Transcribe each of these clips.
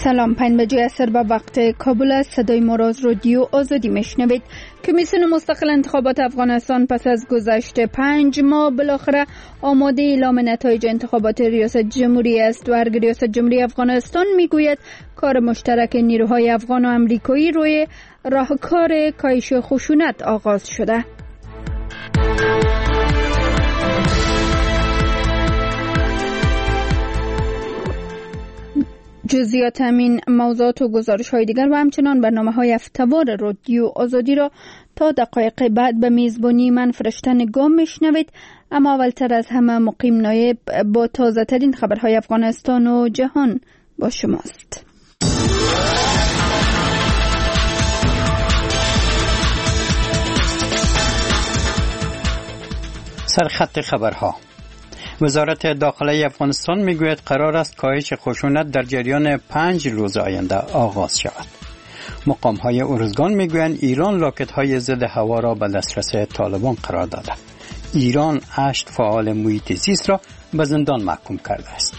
سلام، 5 عصر به وقت کابل است. صدای ما را از رادیو آزادی میشنوید. کمیسیون مستقل انتخابات افغانستان پس از گذشت 5 ماه بالاخره آماده اعلام نتایج انتخابات ریاست جمهوری است و ریاست جمهوری افغانستان میگوید کار مشترک نیروهای افغان و امریکایی روی راهکار کاهش خشونت آغاز شده. جزئیات همین موضوعات و گزارش‌های دیگر و همچنان برنامه‌های هفته‌وار رادیو آزادی را تا دقایق بعد به میزبانی من فرشته نگاه میشنوید. اما اولتر از همه مقیم نایب با تازه ترین خبرهای افغانستان و جهان با شماست. سرخط خبرها. وزارت داخله افغانستان میگوید قرار است کاهش خشونت در جریان 5 روز آینده آغاز شود. مقام‌های ارزگان میگویند ایران راکت‌های ضد هوا را به دسترس طالبان قرار داده. ایران 8 فعال محیط زیست را به زندان محکوم کرده است.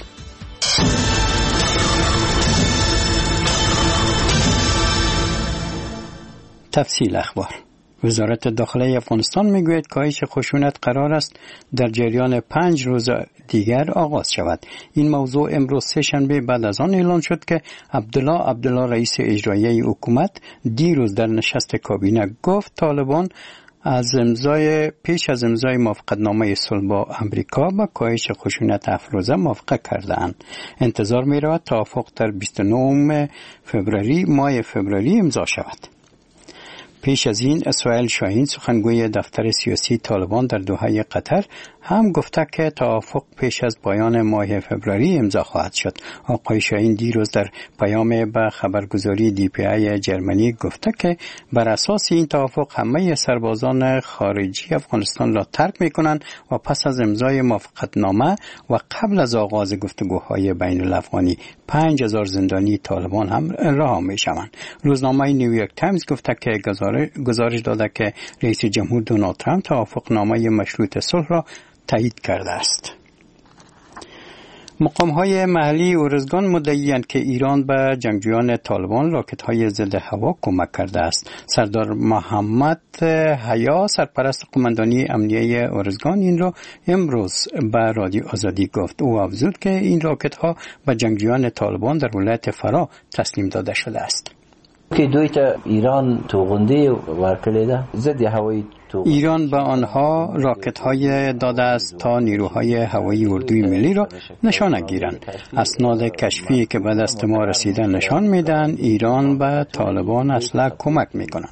تفصیل اخبار. وزارت داخله افغانستان میگوید کاهش خشونت قرار است در جریان 5 روز دیگر آغاز شود. این موضوع امروز سه‌شنبه بعد از آن اعلان شد که عبدالله رئیس اجرایی حکومت دیروز در نشست کابینه گفت طالبان پیش از امضای موافقتنامه صلح با امریکا با کاهش خشونت افروزه موافقه کردند. انتظار می‌رود توافق در 29 ماه فوریه امضا شود. پیش از این اسماعیل شاهین سخنگوی دفتر سیاسی طالبان در دوحه قطر هم گفته که توافق پیش از پایان ماه فوریه امضا خواهد شد. آقای شاهین دیروز در پیام به خبرگزاری DPI جرمنی گفته که بر اساس این توافق همه سربازان خارجی افغانستان را ترک می‌کنند و پس از امضای موافقتنامه و قبل از آغاز گفتگوهای بین الافغانی 5000 زندانی طالبان هم رها می‌شوند. روزنامه نیویورک تایمز گفته که گزارش داده که رئیس جمهور دونالد ترامپ توافقنامه مشروط صلح را تایید کرده است. مقام‌های محلی ارزگان مدعی‌اند که ایران به جنگجویان طالبان راکت‌های ضد هوا کمک کرده است. سردار محمد حیا سرپرست قماندانی امنیه ارزگان این را امروز به رادیو آزادی گفت. او افزود که این راکت‌ها به جنگجویان طالبان در ولایت فرا تسلیم داده شده است. که دوی ته ایران توغنده ورکړی ده ضد هوایی ایران به آنها راکت‌های داده است تا نیروهای هوایی اردوی ملی را نشانه گیرند. اسناد کشفی که به دست ما رسیده نشان میدن ایران به طالبان اسلحه کمک میکنه.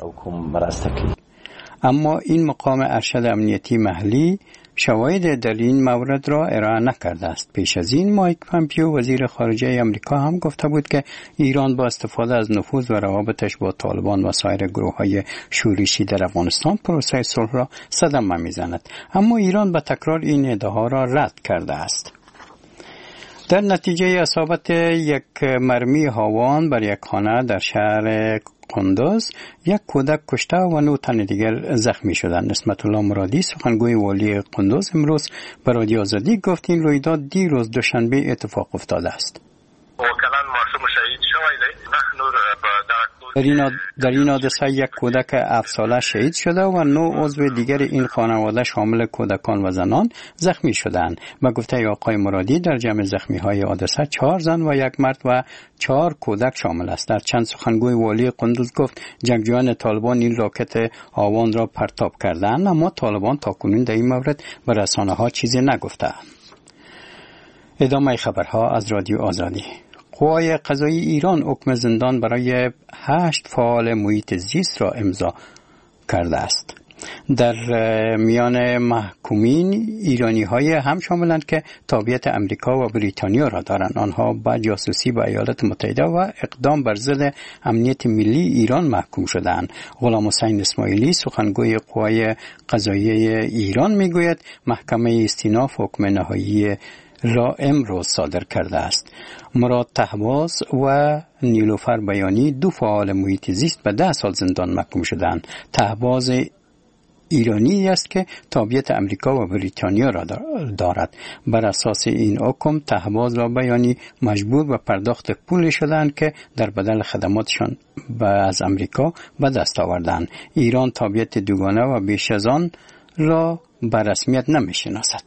اما این مقام ارشد امنیتی محلی شواهد در این مورد را ارائه نکرده است. پیش از این مایک پامپیو وزیر خارجه آمریکا هم گفته بود که ایران با استفاده از نفوذ و روابطش با طالبان و سایر گروه‌های شورشی در افغانستان پروسه صلح را صدمه می‌زند. اما ایران به تکرار این ادعاها را رد کرده است. در نتیجه اصابت یک مرمی هاوان بر یک خانه در شهر قندوز یک کودک کشته و 9 تن دیگر زخمی شدند. نسبت الله مرادی سخنگوی والی قندوز امروز به رادیو آزادی گفت این رویداد دیروز دوشنبه اتفاق افتاده است. در این حادثه یک کودک 7 ساله شهید شده و 9 عضو دیگر این خانواده شامل کودکان و زنان زخمی شدند. به گفته آقای مرادی در جمع زخمی‌های حادثه 4 زن و 1 مرد و 4 کودک شامل است. در چند سخنگوی والی قندوز گفت جنگجویان طالبان این راکت آوان را پرتاب کردند، اما طالبان تاکنون در این مورد به رسانه‌ها چیزی نگفته. ادامه خبرها از رادیو آزادی. قوای قضایی ایران حکم زندان برای 8 فعال محیط زیست را امضا کرده است. در میان محکومین ایرانی‌های هم شاملند که تابعیت امریکا و بریتانیا را دارند. آنها با جاسوسی به ایالات متحده و اقدام بر ضد امنیت ملی ایران محکوم شدند. غلام حسین اسماعیلی سخنگوی قوای قضاییه ایران میگوید محکمه استیناف حکم نهایی را امروز صادر کرده است. مراد طهباز و نیلوفر بیانی 2 فعال محیط زیست به 10 سال زندان محکوم شدند. طهباز ایرانی است که تابعیت امریکا و بریتانیا را دارد. بر اساس این حکم تهواز و بیانی مجبور به پرداخت پول شدند که در بدل خدماتشان از امریکا به دست آوردند. ایران تابعیت دوگانه و بیش از آن را به رسمیت نمی‌شناسد.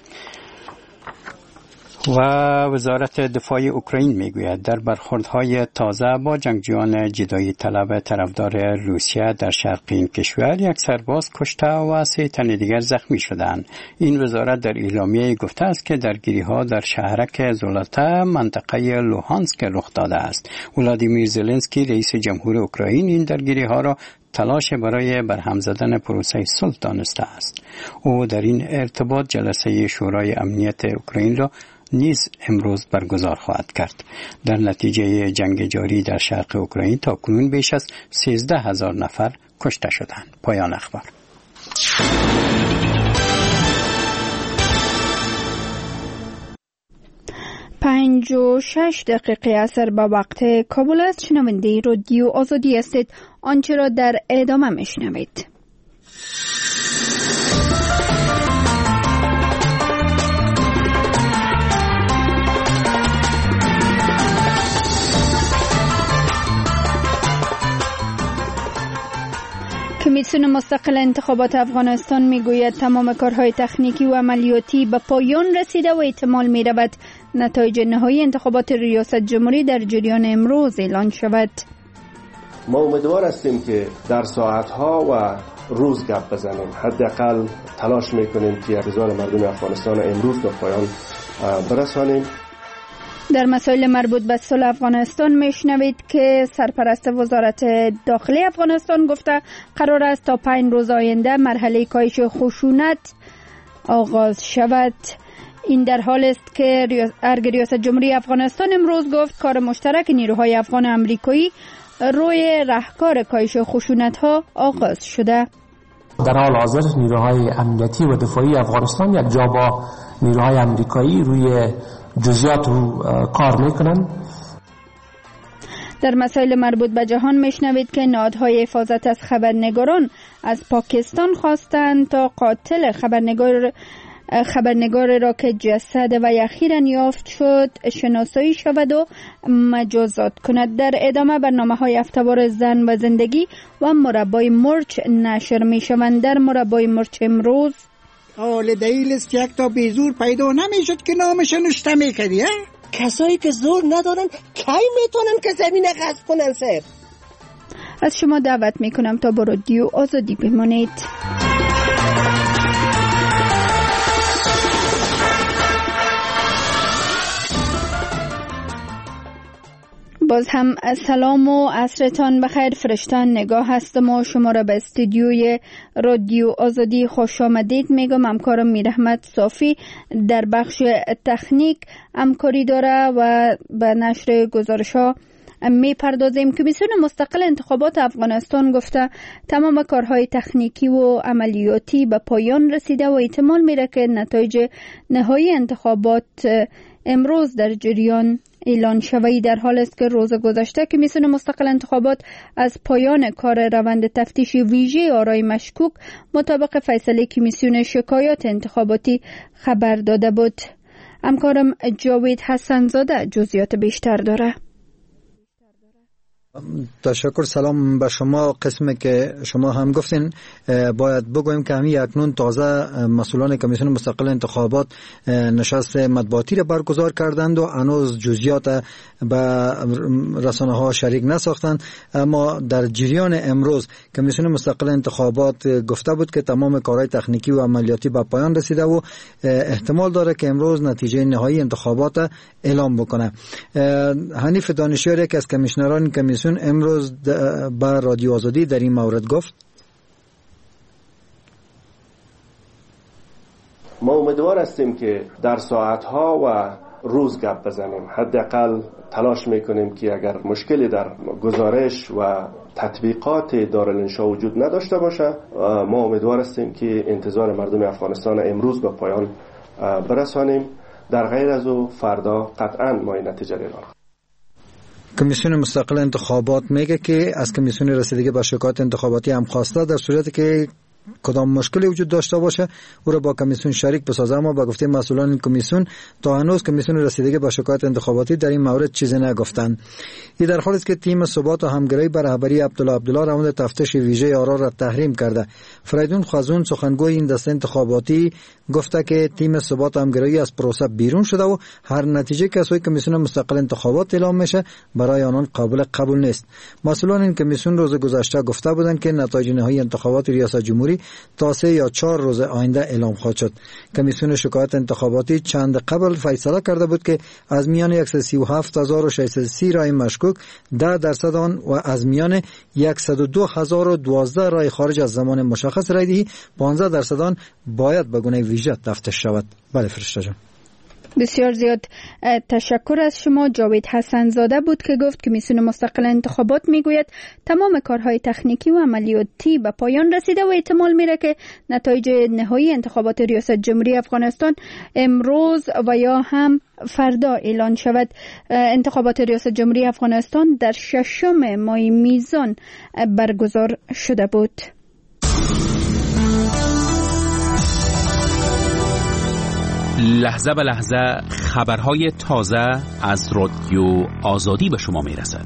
و وزارت دفاع اوکراین میگوید در برخوردهای تازه با جنگجویان جدایی طلب طرفدار روسیه در شرق این کشور یک سرباز کشته و 3 تن دیگر زخمی شدند. این وزارت در اعلامیه گفته است که درگیری‌ها در شهرک زولتا منطقه لوهانسک رخ داده است. ولادیمیر زلنسکی رئیس جمهور اوکراین این درگیری‌ها را تلاش برای برهم زدن پروسه صلح دانسته است. او در این ارتباط جلسه شورای امنیت اوکراین را نیز امروز برگزار خواهد کرد. در نتیجه جنگ جاری در شرق اوکراین تا کنون بیش از 13,000 نفر کشته شدند. پایان اخبار. 5:06 اثر به وقت کابل است. شنونده رادیو آزادی هستید. آنچه را در ادامه میشنوید. کمیسیون مستقل انتخابات افغانستان میگوید تمام کارهای تکنیکی و عملیاتی به پایان رسیده و احتمال میرود نتایج نهایی انتخابات ریاست جمهوری در جریان امروز اعلان شود. ما امیدوار هستیم که در ساعتها و روز گپ بزنیم. حداقل تلاش میکنیم که انتظار مردم افغانستان امروز به پایان برسانیم. در مسائل مربوط به صلح افغانستان میشنوید که سرپرست وزارت داخلی افغانستان گفته قرار است تا 5 روز آینده مرحله کاهش خشونت آغاز شود. این در حال است که ریاست جمهوری افغانستان امروز گفت کار مشترک نیروهای افغان و امریکایی روی راهکار کاهش خشونت ها آغاز شده. در حال حاضر نیروهای امنیتی و دفاعی افغانستان یک جا با نیروهای امریکایی روی جزئیات کار میکنن. در مسائل مربوط به جهان میشنوید که نهادهای حفاظت از خبرنگاران از پاکستان خواستند تا قاتل خبرنگار را که جسد و اخیراً یافت شد شناسایی شود و مجازات کند. در ادامه برنامه‌های هفته‌وار زن و زندگی و مربای مرچ نشر میشوند. در مربای مرچ امروز حال دیل است یک تا بیزور پیدا نمیشد که نامش نوشته میکردی. کسایی که زور ندارن کی میتونن که زمین غصب کنن؟ سر از شما دعوت میکنم تا با رادیو آزادی بمانید. باز هم سلام و عصرتان بخیر. فرشتان نگاه هستم و شما را به استودیوی رادیو آزادی خوش آمدید میگم. همکارم میرحمت صافی در بخش تکنیک همکاری داره و به نشر گزارش ها میپردازیم. کمیسیون مستقل انتخابات افغانستان گفته تمام کارهای تکنیکی و عملیاتی به پایان رسیده و احتمال میره که نتایج نهایی انتخابات امروز در جریان اعلان شوی. در حال است که روز گذشته کمیسیون مستقل انتخابات از پایان کار روند تفتیش ویژه آرای مشکوک مطابق فیصله کمیسیون شکایات انتخاباتی خبر داده بود. همکارم جاوید حسنزاده جزئیات بیشتر داره. تشکر. سلام به شما. قسمی که شما هم گفتین باید بگویم که همین اکنون تازه مسئولان کمیسیون مستقل انتخابات نشست مطبوعاتی را برگزار کردند و هنوز جزئیات به رسانه ها شریک نساختند، اما در جریان امروز کمیسیون مستقل انتخابات گفته بود که تمام کارهای تکنیکی و عملیاتی به پایان رسیده و احتمال داره که امروز نتیجه نهایی انتخابات اعلام بکنه. حنیف دانشیار یک از کمیشنران کمیسیون امروز با رادیو آزادی در این مورد گفت ما امیدوار هستیم که در ساعتها و روز گپ بزنیم. حداقل تلاش میکنیم که اگر مشکلی در گزارش و تطبیقات دارالانشا وجود نداشته باشه، ما امیدوار هستیم که انتظار مردم افغانستان امروز به پایان برسانیم. در غیر از او فردا قطعا ما این نتیجه را اعلام. کمیسیون مستقل انتخابات میگه که از کمیسیون رسیدگی به شکایات انتخاباتی هم خواسته در صورتی که کدام مشکلی وجود داشته باشه او را با کمیسیون شریک بسازه. اما با گفته مسئولان این کمیسیون تا هنوز کمیسیون رسیدگی به شکایت انتخاباتی در این مورد چیزی نگفتند. این در حالی است که تیم ثبات و همگرایی بر رهبری عبدالله روند تفتیش ویژه آرا را تحریم کرده. فریدون خازون سخنگوی این دسته انتخاباتی گفته که تیم ثبات و همگرایی از پروسه بیرون شده و هر نتیجه که از سوی کمیسیون مستقل انتخابات اعلام میشه برای آنان قابل قبول نیست. مسئولان این کمیسیون روز گذشته گفته بودند که نتایج نهایی انتخابات ریاست جمهوری تا 3 یا 4 روز آینده اعلام خواهد شد. کمیسیون شکایت انتخاباتی چند قبل فیصله کرده بود که از میان 137630 رای مشکوک 10% آن و از میان 102012 رای خارج از زمان مشخص رای دهی 15% آن باید به گونه ویژه تفتیش شود. بله فرشته جان. بسیار زیاد تشکر از شما. جاوید حسن زاده بود که گفت کمیسیون مستقل انتخابات میگوید تمام کارهای تکنیکی و عملیاتی به پایان رسیده و احتمال میره که نتایج نهایی انتخابات ریاست جمهوری افغانستان امروز و یا هم فردا اعلان شود. انتخابات ریاست جمهوری افغانستان در 6 ماه میزان برگزار شده بود. لحظه به لحظه خبرهای تازه از رادیو آزادی به شما میرسد.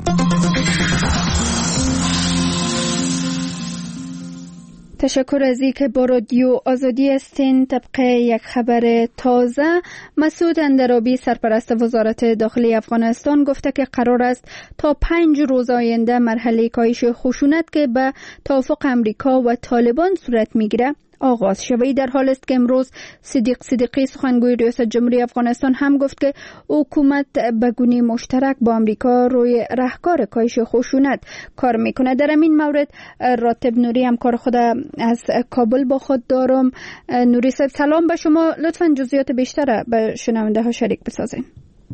تشکر از اینکه با رادیو آزادی هستین. طبق یک خبر تازه، مسعود اندرابی سرپرست وزارت داخلی افغانستان گفته که قرار است تا 5 روز آینده مرحله کاهش خشونت که به توافق امریکا و طالبان صورت میگیره آغاز شوی. در حال است که امروز صدیق صدیقی سخنگوی ریاست جمهوری افغانستان هم گفت که حکومت به گونه مشترک با امریکا روی راهکار کاهش خشونت کار میکنه. در این مورد راتب نوری همکار خود از کابل با خود دارم. نوری صاحب سلام به شما، لطفاً جزئیات بیشتر به شنونده ها شریک بسازین.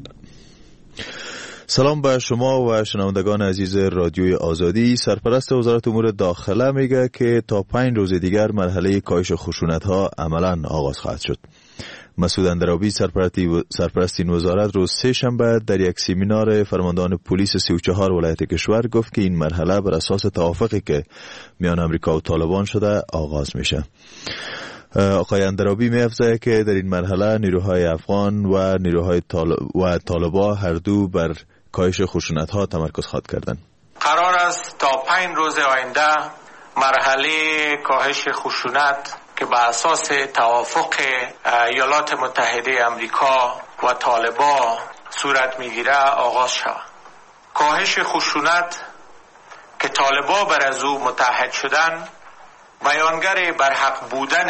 سلام به شما و شنوندگان عزیز رادیوی آزادی. سرپرست وزارت امور داخله میگه که تا 5 روز دیگر مرحله کاهش خشونت ها عملاً آغاز خواهد شد. مسعود اندرابی سرپرست این وزارت روز 3 شنبه در یک سمینار فرماندهان پلیس 34 ولایت کشور گفت که این مرحله بر اساس توافقی که میان امریکا و طالبان شده آغاز میشه. آقای اندرابی می‌افزاید که در این مرحله نیروهای افغان و نیروهای طالبان هر دو بر کاهش خشونت‌ها تمرکز خواهد کردند. قرار است تا 5 روز آینده مرحله کاهش خشونت که بر اساس توافق ایالات متحده آمریکا و طالبان صورت میگیره آغاز شود. کاهش خشونت که طالبان بر از او متحد شدن بیانگر برحق بودن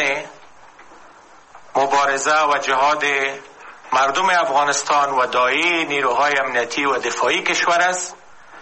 مبارزه و جهاد مردم افغانستان و داعی نیروهای امنیتی و دفاعی کشور است.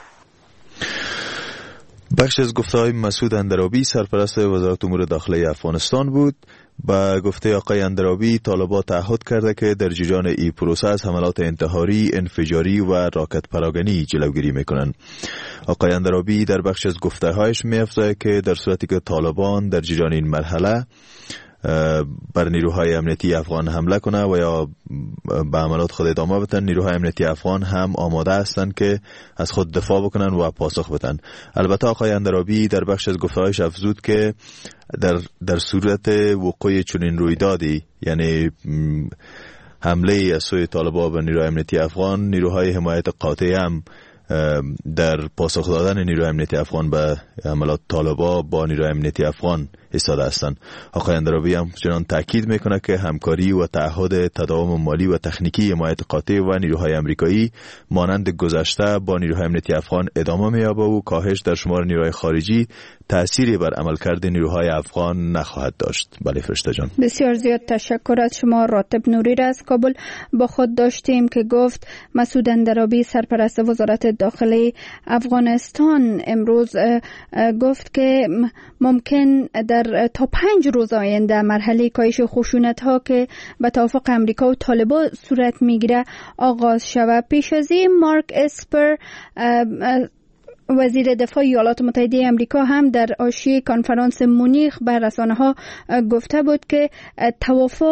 بخش از گفته‌های مسعود اندرابی سرپرست وزارت امور داخلی افغانستان بود. با گفته آقای اندرابی طالبان تعهد کرده که در جریان این پروسه از حملات انتحاری، انفجاری و راکت پراگنی جلوگیری میکنند. آقای اندرابی در بخش از گفته‌هایش می‌افزاید که در صورتی که طالبان در جریان این مرحله بر نیروهای امنیتی افغان حمله کنه و یا به عملات خود ادامه بدن، نیروهای امنیتی افغان هم آماده هستند که از خود دفاع بکنن و پاسخ بدن. البته آقای اندرابی در بخش از گفته‌هایش افزود که در صورت وقوع چنین رویدادی، یعنی حمله از سوی طالبان به نیروهای امنیتی افغان، نیروهای حمایت قاطع هم در پاسخ دادن نیروهای امنیتی افغان به حملات طالبان با نیروهای امنیتی افغان ایستاده هستند. آقای اندرابی هم چنان تاکید میکنه که همکاری و تعهد تداوم مالی و تکنیکی حمایت قاطع و نیروهای آمریکایی مانند گذشته با نیروهای امنیتی افغان ادامه می‌یابد و کاهش در شمار نیروهای خارجی تأثیری بر عملکرد نیروهای افغان نخواهد داشت. بله فرشته جان. بسیار زیاد تشکر از شما. راتب نوری را از کابل با خود داشتیم که گفت مسعود اندرابی سرپرست وزارت داخلی افغانستان امروز گفت که ممکن در تا 5 روز آینده مرحله کاهش خشونت ها که به توافق امریکا و طالبان صورت میگیره آغاز شود. پیش از این مارک اسپر وزیر دفاع ایالات متحده آمریکا هم در حاشیه کنفرانس مونیخ به رسانه‌ها گفته بود که توافق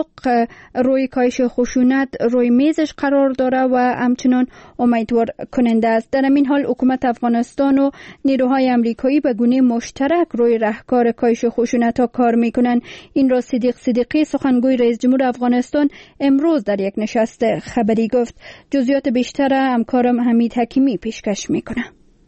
روی کاهش خشونت روی میزش قرار داره و همچنان امیدوار کننده است. در این حال حکومت افغانستان و نیروهای آمریکایی به گونه مشترک روی راهکار کاهش خشونت‌ها کار می‌کنند. این را صدیق صدیقی سخنگوی رئیس جمهور افغانستان امروز در یک نشست خبری گفت. جزئیات بیشتر همکارم حمید حکیمی پیشکش می‌کنه.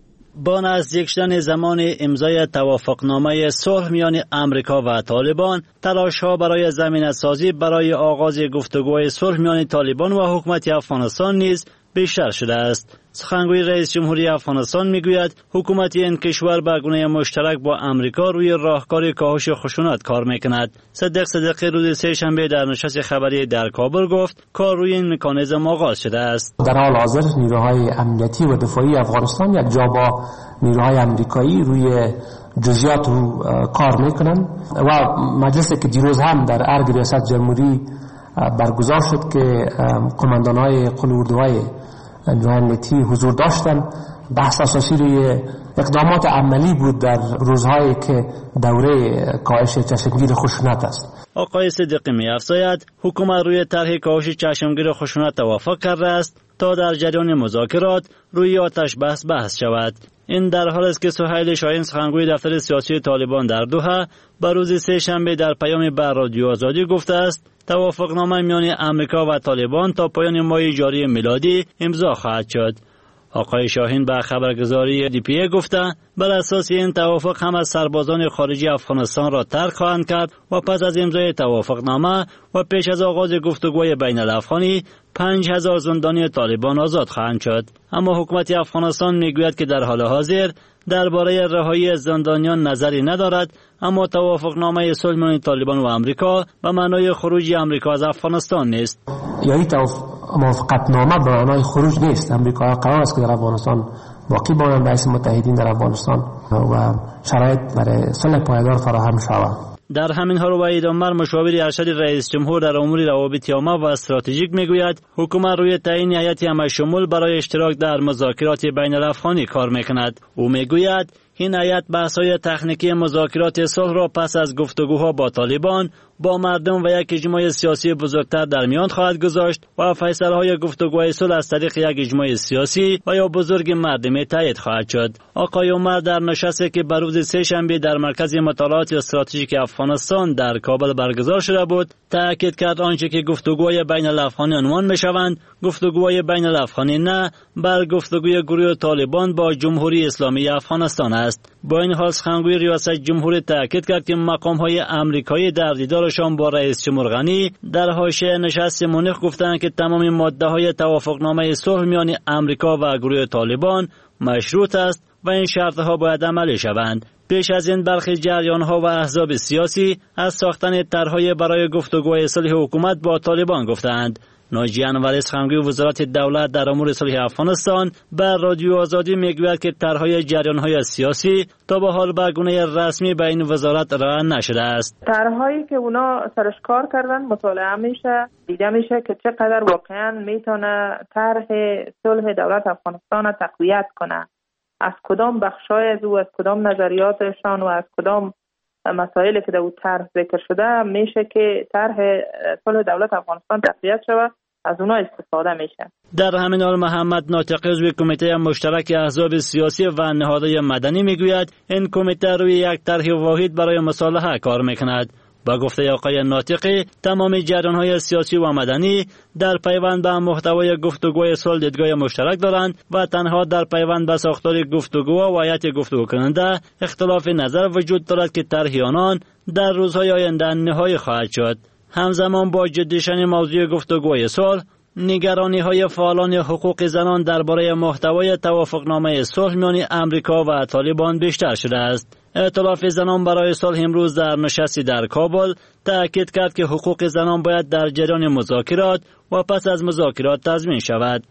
با نزدیک شدن زمان امضای توافقنامه صلح میان امریکا و طالبان، تلاش‌ها برای ضمانت‌سازی برای آغاز گفتگوهای صلح میان طالبان و حکومت افغانستان نیز بیشتر شده است. سخنگوی رئیس جمهوری افغانستان میگوید حکومت این کشور به گونه مشترک با امریکا روی راهکار کاهش خشونت کار میکند. صدیق صدیقی روز سه‌شنبه در نشست خبری در کابل گفت کار روی این مکانیزم آغاز شده است. در حال حاضر نیروهای امنیتی و دفاعی افغانستان یک جا با نیروهای امریکایی روی جزئیات کار میکنند و مجلسی که دیروز هم در ارگ ریاست جمهوری برگزار شد که قماندان‌های قلوردوهای نیروهای امنیتی حضور داشتند، بحث اساسی روی اقدامات عملی بود در روزهایی که دوره کاهش چشمگیر خشونت است. آقای صدیقی می‌افزاید حکومت روی طرح کاهش چشمگیر خشونت توافق کرده است تا در جریان مذاکرات روی آتش بحث شود. این در حالی است که سهیل شاهین سخنگوی دفتر سیاسی طالبان در دوحه به روز سه‌شنبه در پیامی به رادیو آزادی گفته است توافقنامه میان امریکا و طالبان تا پایان ماه جاری میلادی امضا خواهد شد. آقای شاهین به خبرگزاری DPA گفته بر اساس این توافق هم از سربازان خارجی افغانستان را ترک خواهند کرد و پس از امضای توافقنامه و پیش از آغاز گفتگوهای بین الافغانی 5000 زندانی طالبان آزاد خواهند شد. اما حکومت افغانستان میگوید که در حال حاضر درباره رهایی زندانیان نظری ندارد، اما توافقنامه صلح میان طالبان و امریکا به معنای خروج امریکا از افغانستان نیست. یعنی موافقتنامه به معنای خروج نیست. امریکا قرار است که در افغانستان باقی بماند، رئیس متحدین در افغانستان و شرایط برای صلح پایدار فراهم شود. در همین حال وحید عمر مشاور ارشد رئیس جمهور در امور روابط عامه و استراتژیک میگوید حکومت روی تعیین هیئت همه‌شمول برای اشتراک در مذاکرات بین الافغانی کار میکند. او میگوید این هیئت بحث‌های تکنیکی مذاکرات صلح را پس از گفتگوها با طالبان با مردم و یک اجماع سیاسی بزرگتر در میان خواهد گذاشت و فیصله‌های گفتگوهای صلح از طریق یک اجماع سیاسی و یا بزرگ مردمی تایید خواهد شد. آقای عمر در نشستی که به روز سه‌شنبه در مرکز مطالعات استراتژیک افغانستان در کابل برگزار شده بود، تأکید کرد آنچه که گفتگوهای بین الافغانی عنوان می‌شوند، گفتگوهای بین الافغانی نه، بل گفتگوی گروه طالبان با جمهوری اسلامی افغانستان است. با این حال سخنگوی ریاست جمهوری تأکید کرد که مقام‌های آمریکایی در دیدارشان با رئیس جمهور غنی در حاشیه نشست مونیخ گفتند که تمام ماده‌های توافقنامه صلح میان امریکا و گروه طالبان مشروط است و این شرط‌ها باید عملی شوند. پیش از این برخی جریان‌ها و احزاب سیاسی از ساختن طرح‌های برای گفتگوهای صلح حکومت با طالبان گفتند. ناجی انوری سخنگوی وزارت دولت در امور صلح افغانستان بر رادیو آزادی میگوید که طرح‌های جریان‌های سیاسی تا به حال به گونه رسمی به این وزارت ارائه نشده است. طرح‌هایی که اونا سرش کار کردن مطالعه میشه، دیده میشه که چقدر واقعا میتونه طرح صلح دولت افغانستان تقویت کنه، از کدام بخشای از او، از کدام نظریاتشان و از کدام مسائلی که در اون طرح ذکر شده میشه که طرح صلح دولت افغانستان تقویت شود، از اونها استفاده میشه. در همین حال محمد ناطقی عضو کمیته مشترک احزاب سیاسی و نهادهای مدنی میگوید این کمیته روی یک طرح واحد برای مصالحه کار میکند. با گفته آقای ناطقی تمام جریان‌های سیاسی و مدنی در پیوند به محتوای گفتگوی صلح دیدگاه مشترک دارند و تنها در پیوند به ساختار گفتگو و هیئت گفتگو کننده اختلاف نظر وجود دارد که طرح آنان در روزهای آینده نهایی خواهد شد. همزمان با جدی شدن موضوع گفتگوی صلح، نگرانی‌های فعالان حقوق زنان درباره محتوای توافقنامه صلح میان امریکا و طالبان بیشتر شده است. ائتلاف زنان برای صلح امروز در نشستی در کابل تأکید کرد که حقوق زنان باید در جریان مذاکرات و پس از مذاکرات تضمین شود.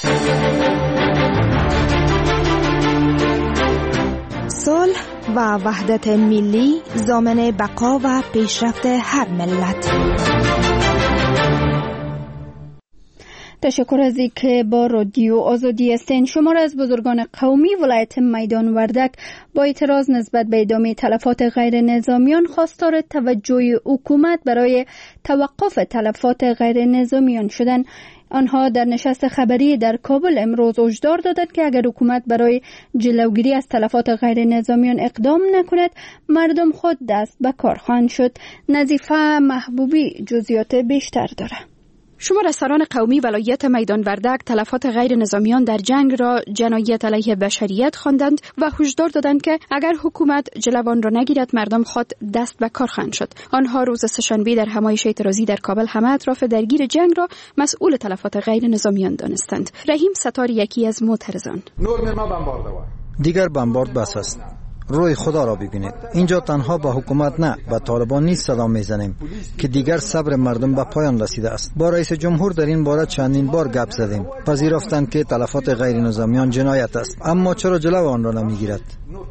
صلح و وحدت ملی ضامن بقا و پیشرفت هر ملت. تشکر از اینکه با رادیو آزادی هستین. شمار از بزرگان قومی ولایت میدان وردک با اعتراض نسبت به ادامه تلفات غیر نظامیان خواستار توجه حکومت برای توقف تلفات غیر نظامیان شدند. آنها در نشست خبری در کابل امروز هشدار دادند که اگر حکومت برای جلوگیری از تلفات غیر نظامیان اقدام نکند، مردم خود دست به کار خواهند شد. نظیفه محبوبی جزئیات بیشتر دارد. شمار از سران قومی ولایت میدان وردک تلفات غیر نظامیان در جنگ را جنایت علیه بشریت خواندند و هشدار دادند که اگر حکومت جلو آن را نگیرد، مردم خود دست به کار خواهند شد. آنها روز سه‌شنبه در همایش اعتراضی در کابل همه اطراف درگیر جنگ را مسئول تلفات غیر نظامیان دانستند. رحیم ستار یکی از معترضان: دیگر بمبارد بس است. روی خدا را ببینید. اینجا تنها با حکومت نه، با طالبان نیز صدا میزنیم که دیگر صبر مردم به پایان رسیده است. با رئیس جمهور در این باره چندین بار گپ زدیم. پذیرفتند که تلفات غیر نظامیان جنایت است، اما چرا جلو آن را نمیگیرد؟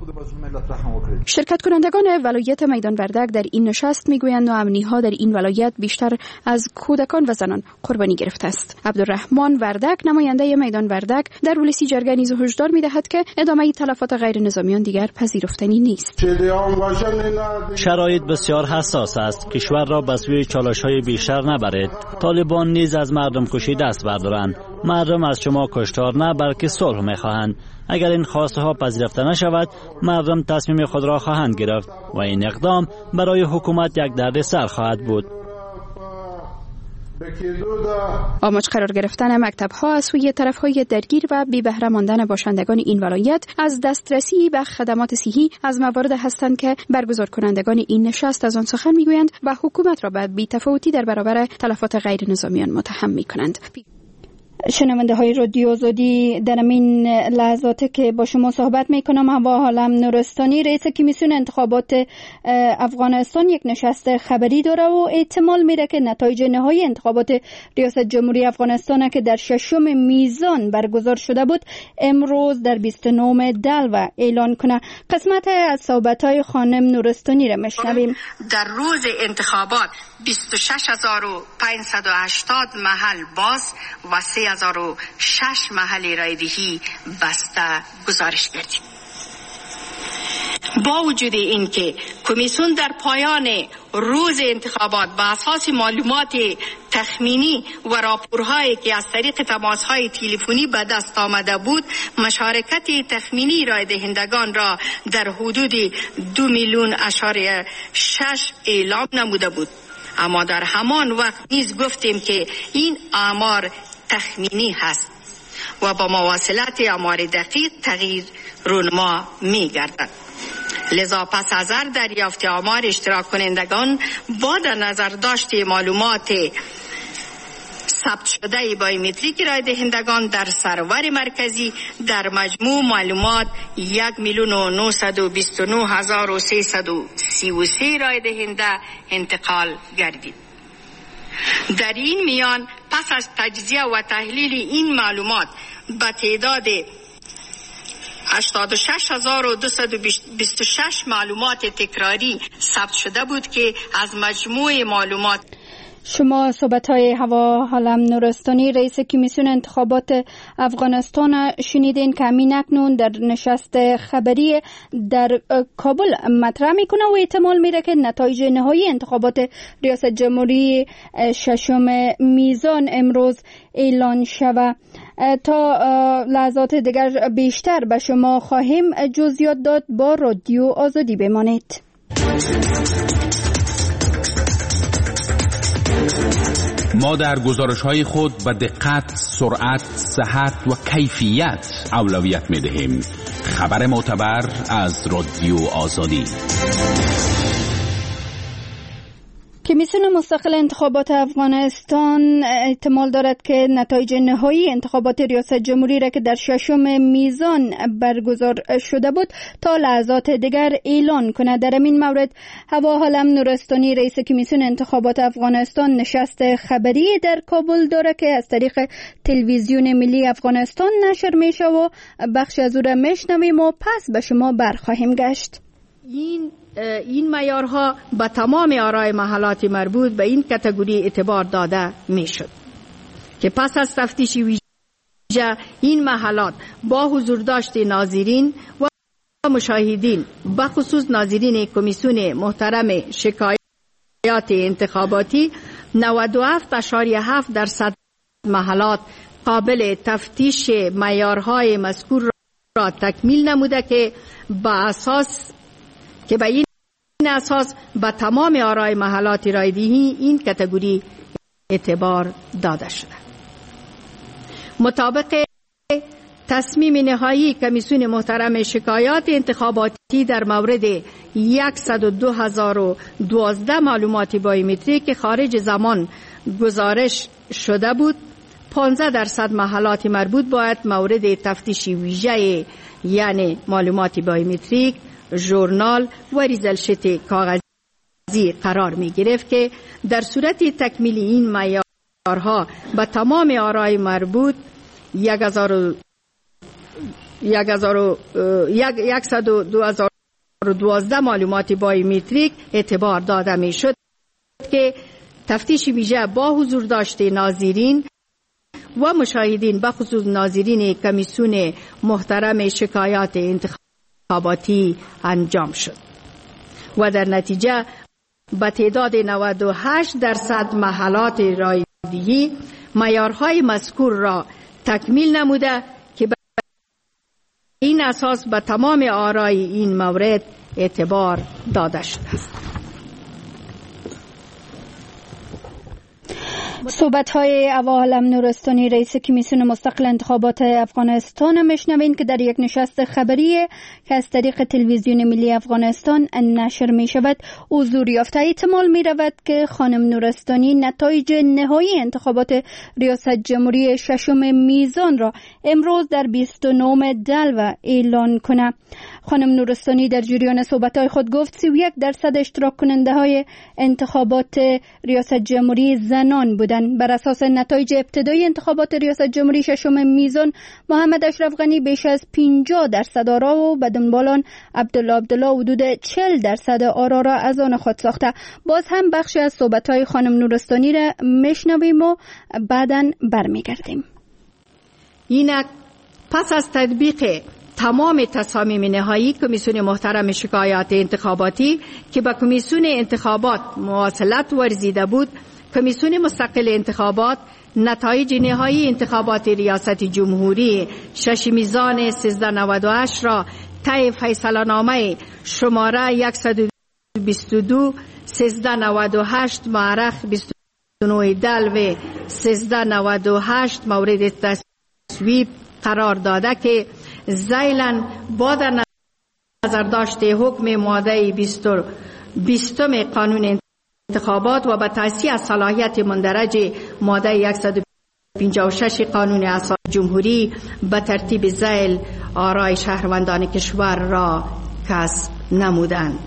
شرکت کنندگان ولایت میدان وردک در این نشست میگویند ناامنی ها در این ولایت بیشتر از کودکان و زنان قربانی گرفته است. عبدالرحمن وردک نماینده میدان وردک در ولسی جرگه نیز هشدار میدهد که ادامه تلفات غیر نظامیان دیگر پذیرفتنی نیست. شرایط بسیار حساس است. کشور را به سوی چالش‌های بیشتر نبرید. طالبان نیز از مردم کشی دست بردارند. مردم از شما کشتار نه، بلکه صلح می‌خواهند. اگر این خواسته ها پذیرفته نشود، مردم تصمیم خود را خواهند گرفت و این اقدام برای حکومت یک دردسر خواهد بود. آماج قرار گرفتن مکتب ها از سوی طرف های درگیر و بی بهره ماندن باشندگان این ولایت از دسترسی به خدمات صحی از موارد هستند که برگزار کنندگان این نشست از آن سخن میگویند و حکومت را به بی‌تفاوتی در برابر تلفات غیر نظامیان متهم میکنند. شنونده های رادیو آزادی، در این لحظات که با شما صحبت میکنم، هوا حالم نورستانی رئیس کمیسیون انتخابات افغانستان یک نشست خبری داره و احتمال میره که نتایج نهایی انتخابات ریاست جمهوری افغانستان که در 6 میزان برگزار شده بود امروز در 29 دلو اعلان کنه. قسمت از صحبت‌های خانم نورستانی را میشنویم. در روز انتخابات 26580 محل باز و 3006 محل رایدهی بسته گزارش کردیم. با وجود اینکه کمیسیون در پایان روز انتخابات با اساس معلومات تخمینی و راپورهایی که از طریق تماس‌های تلفنی به دست آمده بود، مشارکت تخمینی رای دهندگان را در حدود 2,600,000 اعلام نموده بود، اما در همان وقت نیز گفتیم که این آمار تخمینی هست و با مواصلت آمار دقیق تغییر رونما می گردد. لذا پس از دریافت آمار اشتراک کنندگان با در نظر داشت معلومات ثبت شده بایومتریک رای دهندگان در سرور مرکزی در مجموع معلومات 1,929,333 رای دهنده انتقال گردید. در این میان پس از تجزیه و تحلیل این معلومات به تعداد 86,226 معلومات تکراری ثبت شده بود که از مجموع معلومات. شما صحبت‌های هوا حالم نورستانی رئیس کمیسیون انتخابات افغانستان شنیدین که همین اکنون در نشست خبری در کابل مطرح میکنه و احتمال میره که نتایج نهایی انتخابات ریاست جمهوری 6 میزان امروز اعلان شود. تا لحظات دیگر بیشتر به شما خواهیم جزئیات داد. با رادیو آزادی بمانید. ما در گزارش‌های خود به دقت، سرعت، صحت و کیفیت اولویت می‌دهیم. خبر معتبر از رادیو آزادی. کمیسیون مستقل انتخابات افغانستان احتمال دارد که نتایج نهایی انتخابات ریاست جمهوری را که در 6 میزان برگزار شده بود تا لحظات دیگر اعلان کند. در این مورد هوا حالم نورستانی رئیس کمیسیون انتخابات افغانستان نشست خبری در کابل داره که از طریق تلویزیون ملی افغانستان نشر میشه و بخش از او را میشنویم و پس به شما برخواهیم گشت. این معیارها به تمام آرای محلات مربوط به این کاتگوری اعتبار داده می شد. که پس از تفتیش ویژه این محلات با حضور داشت ناظرین و مشاهدین بخصوص ناظرین کمیسیون محترم شکایات انتخاباتی 97.7% محلات قابل تفتیش معیارهای مذکور را تکمیل نموده که به این اساس به تمام آرای محلات رایدهی این کتگوری اعتبار داده شده. مطابق تصمیم نهایی کمیسیون محترم شکایات انتخاباتی در مورد 102,012 معلومات بایومتریک که خارج زمان گزارش شده بود، 15% محلات مربوط باید مورد تفتیش ویژه یعنی معلومات بایومتریک، ژورنال و ریزالشیت کاغذی قرار می گرفت که در صورت تکمیل این معیارها به تمام آرای مربوط 102,012 معلومات بایومتریک اعتبار داده می شد که تفتیش ویژه با حضور داشته ناظرین و مشاهدین بخصوص ناظرین کمیسیون محترم شکایات انتخاباتی انجام شد و در نتیجه به تعداد 98% محلات رایدهی معیارهای مذکور را تکمیل نموده که به این اساس به تمام آرای این مورد اعتبار داده شده است. صحبت‌های اوا عالم نورستانی رئیس کمیسیون مستقل انتخابات افغانستان میشنوین که در یک نشست خبری که از طریق تلویزیون ملی افغانستان نشر می شود حضور یافته. احتمال می رود که خانم نورستانی نتایج نهایی انتخابات ریاست جمهوری ششم میزان را امروز در 29 دلو اعلان کنه. خانم نورستانی در جریان صحبت‌های خود گفت 31% اشتراک کننده های انتخابات ریاست جمهوری زنان بودند. بر اساس نتایج ابتدایی انتخابات ریاست جمهوری ششم میزان محمد اشرف غنی بیش از 50% آرا و به دنبال آن عبدالله حدود 40% آرا را از آن خود ساخته. باز هم بخشی از صحبت‌های خانم نورستانی را میشنویم و بعداً برمیگردیم. اینک پس از تطبیق تمام تصامیم نهایی کمیسیون محترم شکایات انتخاباتی که به کمیسیون انتخابات مواصلت ورزیده بود، کمیسیون مستقل انتخابات نتایج نهایی انتخابات ریاست جمهوری 6 میزان 1398 را طی فیصله‌نامه شماره 122 1398 معرخ 29 دلو 1398 مورد تصویب قرار داده که ذیلاً با در نظر داشته حکم ماده 20 قانون انتخابات و به تأسیس صلاحیت مندرج ماده 156 قانون اساسی جمهوری به ترتیب ذیل آرای شهروندان کشور را کسب نمودند.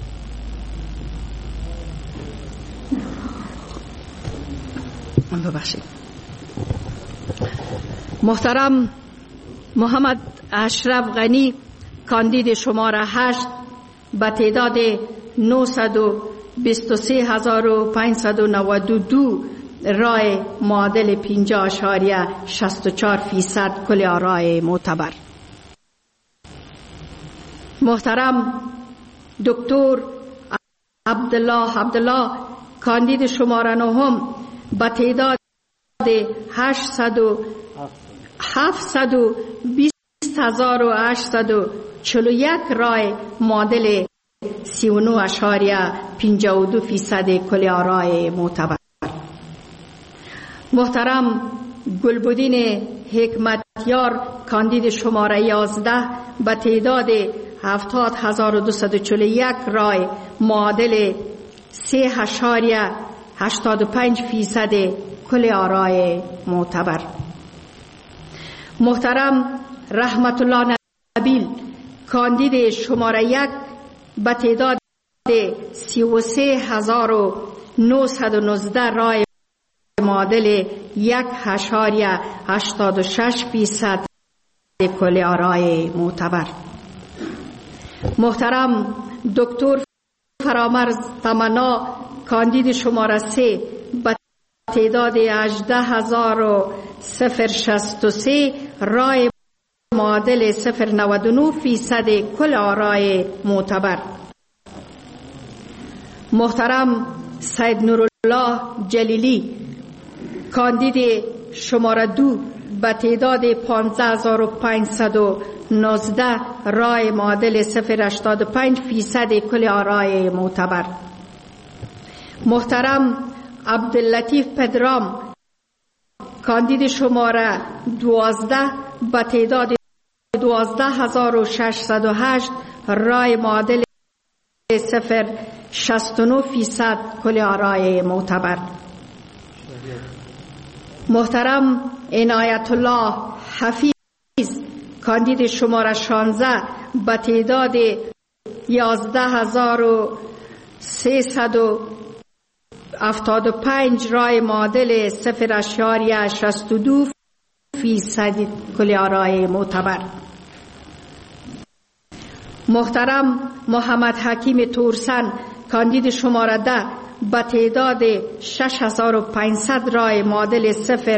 محترم محمد اشرف غنی کاندید شماره 8 به تعداد 923,592 رای معادل 50.64% کل آرای معتبر. محترم دکتر عبدالله کاندید شماره 9 به تعداد 720,841 رای معادل 39.52% کل آرای معتبر. محترم گلبدین حکمتیار کاندید شماره 11 به تعداد 70,241 رای معادل 3.85% کل آرای معتبر. محترم رحمت الله نبیل کاندید شماره 1 به تعداد 33,919 رای معادل 1.86% کل آرای معتبر. محترم دکتر فرامرز تمنا کاندید شماره 3 به تعداد 18063 رای معادل 0.99% کل آرای معتبر. محترم سید نورالله جلیلی کاندید شماره 2 به تعداد 15519 رای معادل 0.85% کل آرای معتبر. محترم عبداللطیف پدرام کاندید شماره 12 به تعداد 12608 رای معادل 0.69% کل آرای معتبر. محترم عنایت الله حفیظ کاندید شماره 16 به تعداد 11375 رای معادل 0.62% کل آرای معتبر. محترم محمد حکیم تورسن کاندید شماره 10 به تعداد 6500 رای معادل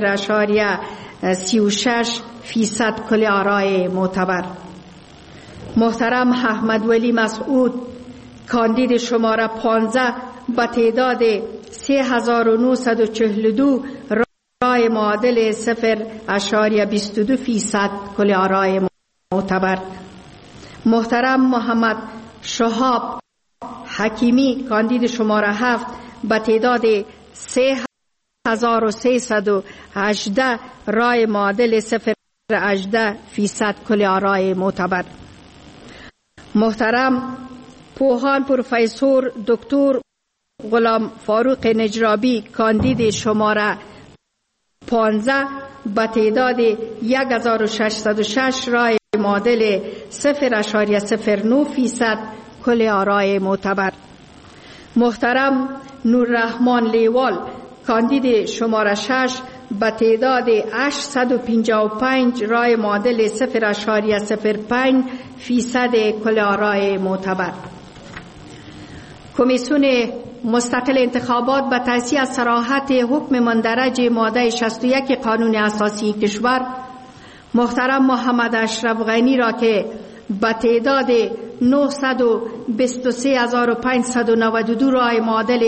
0.36% کل آرای معتبر. محترم احمد ولی مسعود کاندید شماره 15 به تعداد 3942 رای معادل 0.22% کل آرای معتبر. محترم محمد شهاب حکیمی کاندید شماره 7 به تعداد 3318 رای معادل 0.18% کل آرای معتبر. محترم پوهان پروفسور دکتر غلام فاروق نجرابی کاندید شماره 15 به تعداد 1606 رای معادل 0.09% کل آرای معتبر. محترم نوررحمان لیوال کاندید شماره 6 به تعداد 855 رای معادل 0.05% کل آرای معتبر. کمیسیون مستقل انتخابات به تأسیس از صراحت حکم مندرج ماده 61 قانون اساسی کشور محترم محمد اشرف غنی را که به تعداد 923592 رای معادل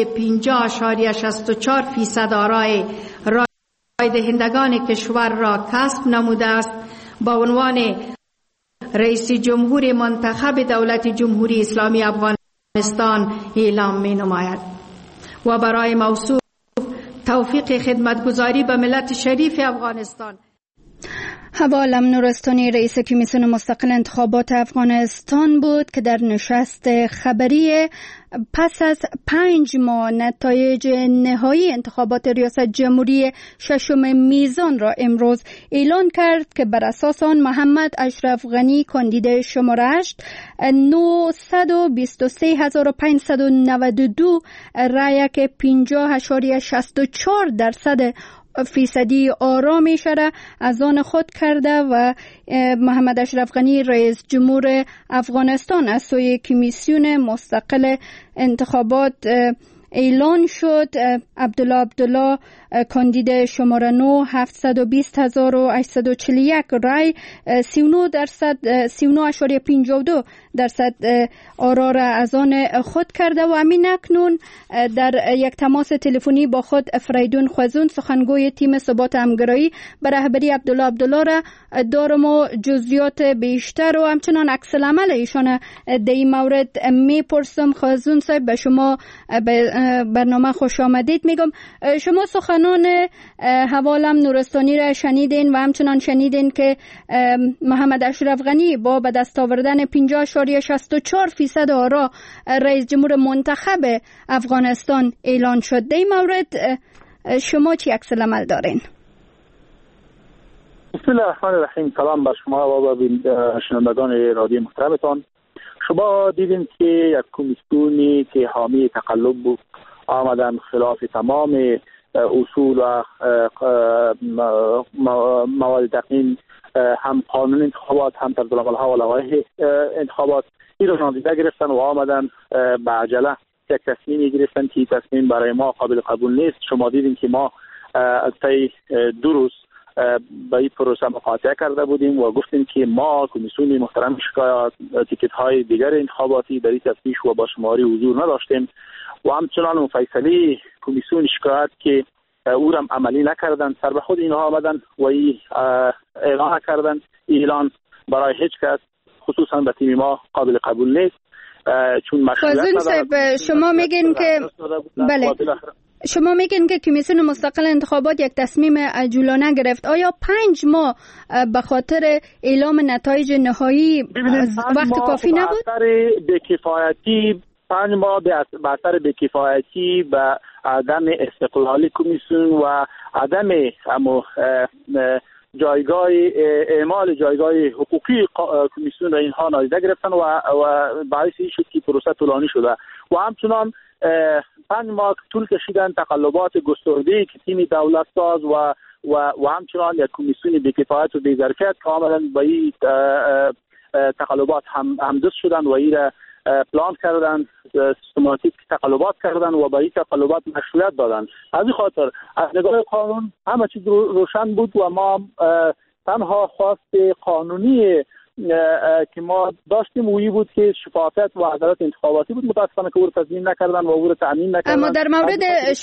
50.64% آرای رای دهندگان کشور را کسب نموده است با عنوان رئیس جمهور منتخب دولت جمهوری اسلامی افغانستان اعلام می نماید و برای موصوف توفیق خدمتگزاری به ملت شریف افغانستان. حوالم نورستانی رئیس کمیسیون مستقل انتخابات افغانستان بود که در نشست خبری پس از 5 ماه نتایج نهایی انتخابات ریاست جمهوری 6 میزان را امروز اعلان کرد که بر اساس آن محمد اشرف غنی کاندید شماره 8 923592 رای که 50.64% فیصدی آرامی شده از آن خود کرده و محمد اشرف غنی رئیس جمهور افغانستان از سوی کمیسیون مستقل انتخابات اعلان شد. عبدالله کاندید شماره 9 720841 رای 39.52% آرا را از آن خود کرده و همین اکنون در یک تماس تلفنی با خود فریدون خوزون سخنگوی تیم ثبات همگرایی به رهبری عبدالله را دارم و جزئیات بیشتر و همچنان عکس العمل ایشان در این مورد میپرسم. خوزون صاحب به شما برنامه خوش آمدید میگم. شما سخنان حوالم نورستانی را شنیدین و همچنان شنیدین که محمد اشرف غنی با به دست آوردن 50.64% آرا رئیس جمهور منتخب افغانستان اعلان شد. در این مورد شما چی عکس العمل دارین؟ بسم الله الرحمن الرحیم. سلام بر شما و به شنوندگان رادیو محترمتان. شما دیدین که یک کمیسیونی که حامی تقلب بود آمدن خلاف تمام اصول و مواد تقنین هم قانون انتخابات هم طرزالعمل‌ها و لوایح انتخابات این رو نادیده گرفتن و آمدن به عجله یک تصمیمی گرفتن که تصمیم برای ما قابل قبول نیست. شما دیدین که ما طی 2 روز با این پروسه مقاطعه کرده بودیم و گفتیم که ما کمیسیون محترم شکایات تیکت های دیگر انتخاباتی در این تفتیش و با شماری حضور نداشتیم و همچنان مفصلی کمیسیون شکایت که او را عملی نکردن. سر به خود اینها آمدن و اعلان کردن. اعلان برای هیچ کس خصوصا به تیم ما قابل قبول نیست، چون مشروعیت نداره. شما میگین که بله، شما میگین که کمیسیون مستقل انتخابات یک تصمیم عجولانه گرفت. آیا 5 ماه به خاطر اعلام نتایج نهایی وقت کافی نبود؟ بکفایتی 5 ماه به اثر بکفایتی و عدم استقلال کمیسیون و عدم جایگاه اعمال جایگاه حقوقی کمیسیون را اینها نادیده گرفتن و باعث شد که پروسه طولانی شده و همچنان 5 ماه طول کشیدن تقلبات گسترده‌ای که تیم دولت ساز و همچنان یک کمیسیون بی‌کفایت و بی‌ظرفیت که آمدن با این تقلبات همدست شدن و این را پلان کردن، سیستماتیک تقلبات کردن و با این تقلبات مشروعیت دادن. از این خاطر از نگاه قانون همه چیز روشن بود و ما تنها خواست قانونی که ما داشتیم اویی بود که شفافیت و عدالت انتخاباتی بود. متاسفانه که او رو تضمین نکردن و او رو تأمین نکردن. اما در مورد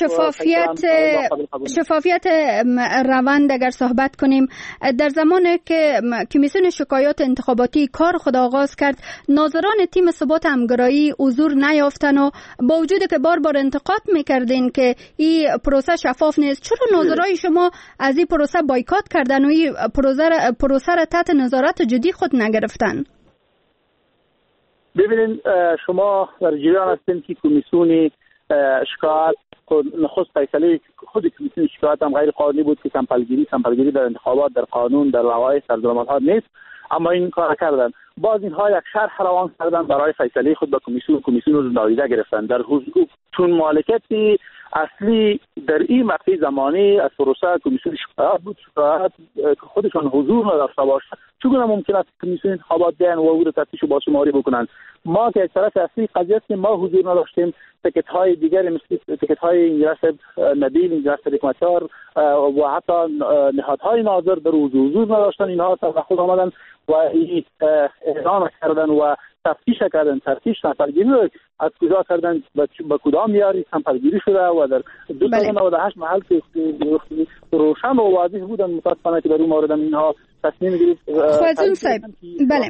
شفافیت روند اگر صحبت کنیم، در زمانی که کمیسیون شکایات انتخاباتی کار خود آغاز کرد، ناظران تیم ثبات همگرایی حضور نیافتن و با وجود که بار انتقاد میکردین که این پروسه شفاف نیست، چرا ناظرای شما از این پروسه بایکات کردن و این پروسه را تحت نظارت جدی خود نگرفتن؟ ببینید، شما در جریان هستین که کمیسیون شکایت نخست فیصله خود کمیسیون شکایت هم غیر قانونی بود که سمپلگیری در انتخابات در قانون در لوایح سرزنامه‌ها نیست، اما این کار کردن. باز اینها یک شرح روان کردن برای فیصله خود با کمیسیون رو نادیده گرفتن. در حضور چون مالکیت اصلی در این مقطع زمانی از پروسه کمیسیون شکایت بود، شکایت خودشان حضور نداشته باشه، چگونه ممکن است کمیسیون انتخابات بیان و او رو تفتیش و باشماری بکنن؟ ما که یک طرف اصلی قضیه است که ما حضور نداشتیم، تکت های دیگر مثل تکت های انجلس نبیل، انجلس حکمتیار و حتی نهادهای ناظر در حضور نداشتن. اینها سر خود آمدن و اعلان کردن و تفتیش سمپلگیری رو از کجا کردن، با کدام میاری سمپلگیری شده و در 298 محل که روشن و واضح بودن. متاسفانه که در اون مورد اینها تصمیم گرفت. خوازون صاحب، بله،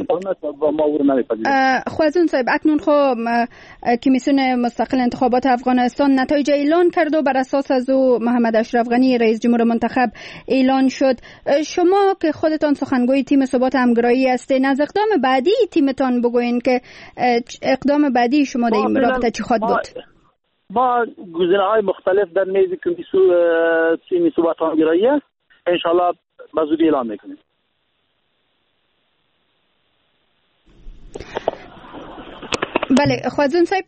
خوازون صاحب، اکنون خب کمیسیون مستقل انتخابات افغانستان نتایج اعلان کرد و بر اساس از او محمد اشرف غنی رئیس جمهور منتخب اعلان شد. شما که خودتان سخنگوی تیم ثبات همگرایی هستین، از اقدام بعدی تیمتان بگوین که اقدام بعدی شما در این رابطه چی خواهد بود؟ ما گزینه‌های مختلف در میز کمیسیون تیم ثبات همگرایی است، ان شاءالله به زودی اعلام میکنیم. بله، خوازون صاحب،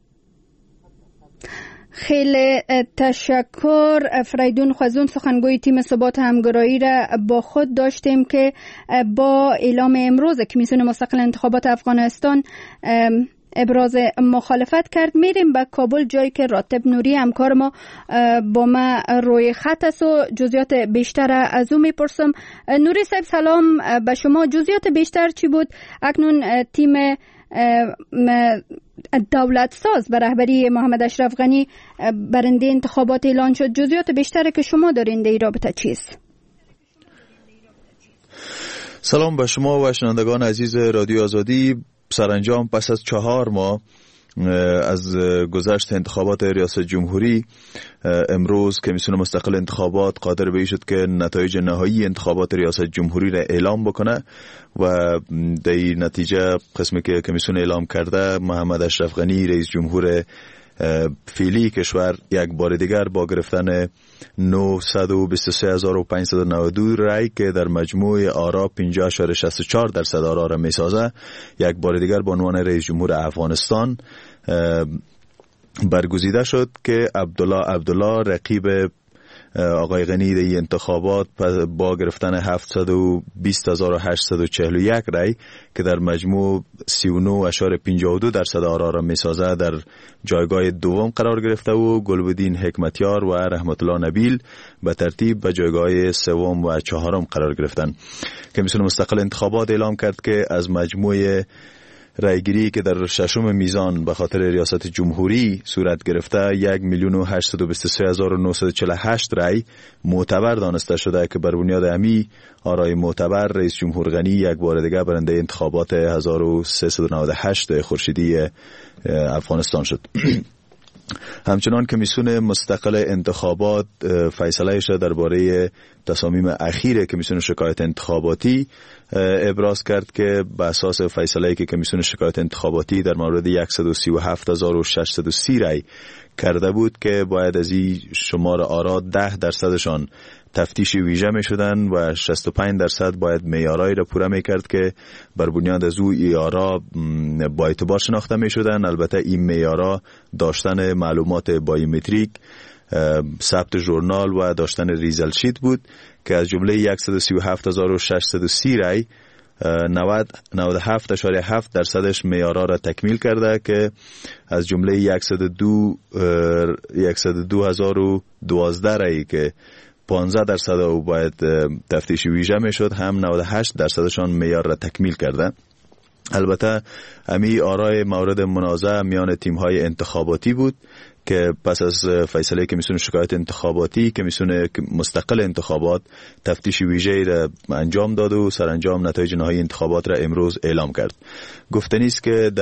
خیلی تشکر. فریدون خوازون سخنگوی تیم ثبات همگرایی را با خود داشتیم که با اعلام امروز کمیسیون مستقل انتخابات افغانستان ابراز مخالفت کرد. میریم به کابل، جایی که راتب نوری همکار ما با ما روی خط است و جزئیات بیشتر از او میپرسم. نوری صاحب سلام به شما. جزئیات بیشتر چی بود؟ اکنون تیم دولت ساز به رهبری محمد اشرف غنی برنده انتخابات اعلان شد. جزئیات بیشتری که شما دارین در این رابطه چیست؟ سلام به شما و شنوندگان عزیز رادیو آزادی. سرانجام پس از 4 ماه از گذشت انتخابات ریاست جمهوری، امروز کمیسیون مستقل انتخابات قادر به این شد که نتایج نهایی انتخابات ریاست جمهوری را اعلام بکنه و در این نتیجه قسمی که کمیسیون اعلام کرده، محمد اشرف غنی رئیس جمهور فعلی کشور یک بار دیگر با گرفتن 923,592 رای که در مجموع آرا 50.64% آرا را میسازه، یک بار دیگر به عنوان رئیس جمهور افغانستان برگزیده شد که عبدالله رقیب آقای غنی در انتخابات با گرفتن 720,841 رای که در مجموع 39.52% آرا را میسازه در جایگاه دوم قرار گرفته و گلبدین حکمتیار و رحمت الله نبیل به ترتیب به جایگاه سوم و چهارم قرار گرفتند. کمیسیون مستقل انتخابات اعلام کرد که از مجموع رایگیری که در ششم میزان به خاطر ریاست جمهوری صورت گرفته 1,823,948 رای معتبر دانسته شده که بر بنیاد امی آرای معتبر رئیس جمهور غنی یک بار دیگر برنده انتخابات 1398 خورشیدی افغانستان شد. همچنان کمیسیون مستقل انتخابات فیصله‌اش را درباره تصامیم اخیر کمیسیون شکایت انتخاباتی ابراز کرد که به اساس فیصله‌ای که کمیسیون شکایت انتخاباتی در مورد 137,630 رای کرده بود که باید از این شمار آرا 10%شان تفتیش ویژه می شدن و 65% باید معیارایی را پوره می کرد که بر بنیاد از او ای آرا با اعتبار شناخته می شدن. البته این معیارا داشتن معلومات بایومتریک، ثبت ژورنال و داشتن ریزل شیت بود که از جمله 137,630 رای 97.7% معیارا را تکمیل کرده که از جمله 102,012 رای که 15% او باید تفتیش ویژه می شد هم 98%شان معیار را تکمیل کرده. البته امی آرای مورد منازعه میان تیم‌های انتخاباتی بود که پس از فیصله کمیسیون شکایت انتخاباتی کمیسیون مستقل انتخابات تفتیش ویژه‌ای را انجام داد و سرانجام نتایج نهایی انتخابات را امروز اعلام کرد. گفتنی است که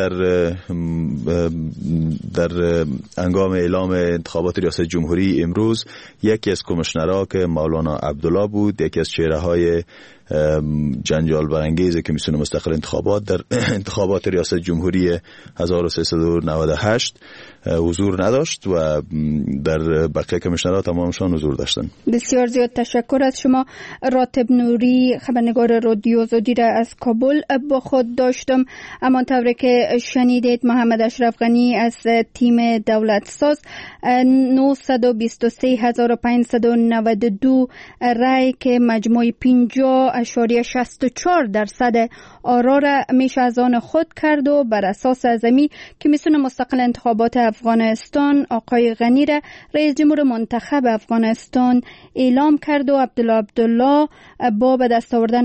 در هنگام اعلام انتخابات ریاست جمهوری امروز یکی از کمیشنرها که مولانا عبدالله بود، یکی از چهره‌های جنجال برانگیز کمیسیون مستقل انتخابات در انتخابات ریاست جمهوری 1398 حضور نداشت و در بقیه کمیشنرها تمامشان حضور داشتند. بسیار زیاد تشکر از شما. راتب نوری، خبرنگار رادیو آزادی را از کابل با خود داشتم. اما طوری که شنیدید محمد اشرف غنی از تیم دولت ساز 923,592 رای که مجموع 50.64% آرا را میشه از آن خود کرد و بر اساس ازمی کمیسیون مستقل انتخابات افغانستان آقای غنی را رئیس جمهور منتخب افغانستان اعلام کرد و عبدالله با به دست آوردن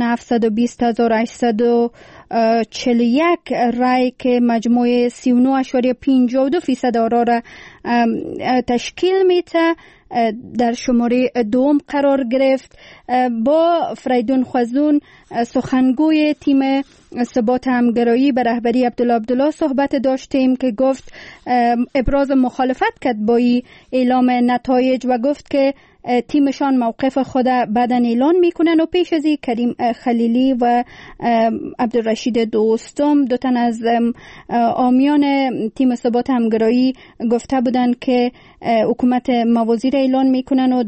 720,841 رای که مجموع 39.52% آرا را تشکیل میده در شماره دوم قرار گرفت. با فریدون خوزون سخنگوی تیم ثبات همگرایی به رهبری عبدالله صحبت داشتیم که گفت ابراز مخالفت کرد با اعلام نتایج و گفت که تیمشان موقف خود بعداً اعلان میکنن و پیش از این کریم خلیلی و عبدالرشید دوستم دو تن از عامیان تیم ثبات همگرایی گفته بودند که حکومت موازی را اعلان میکنن و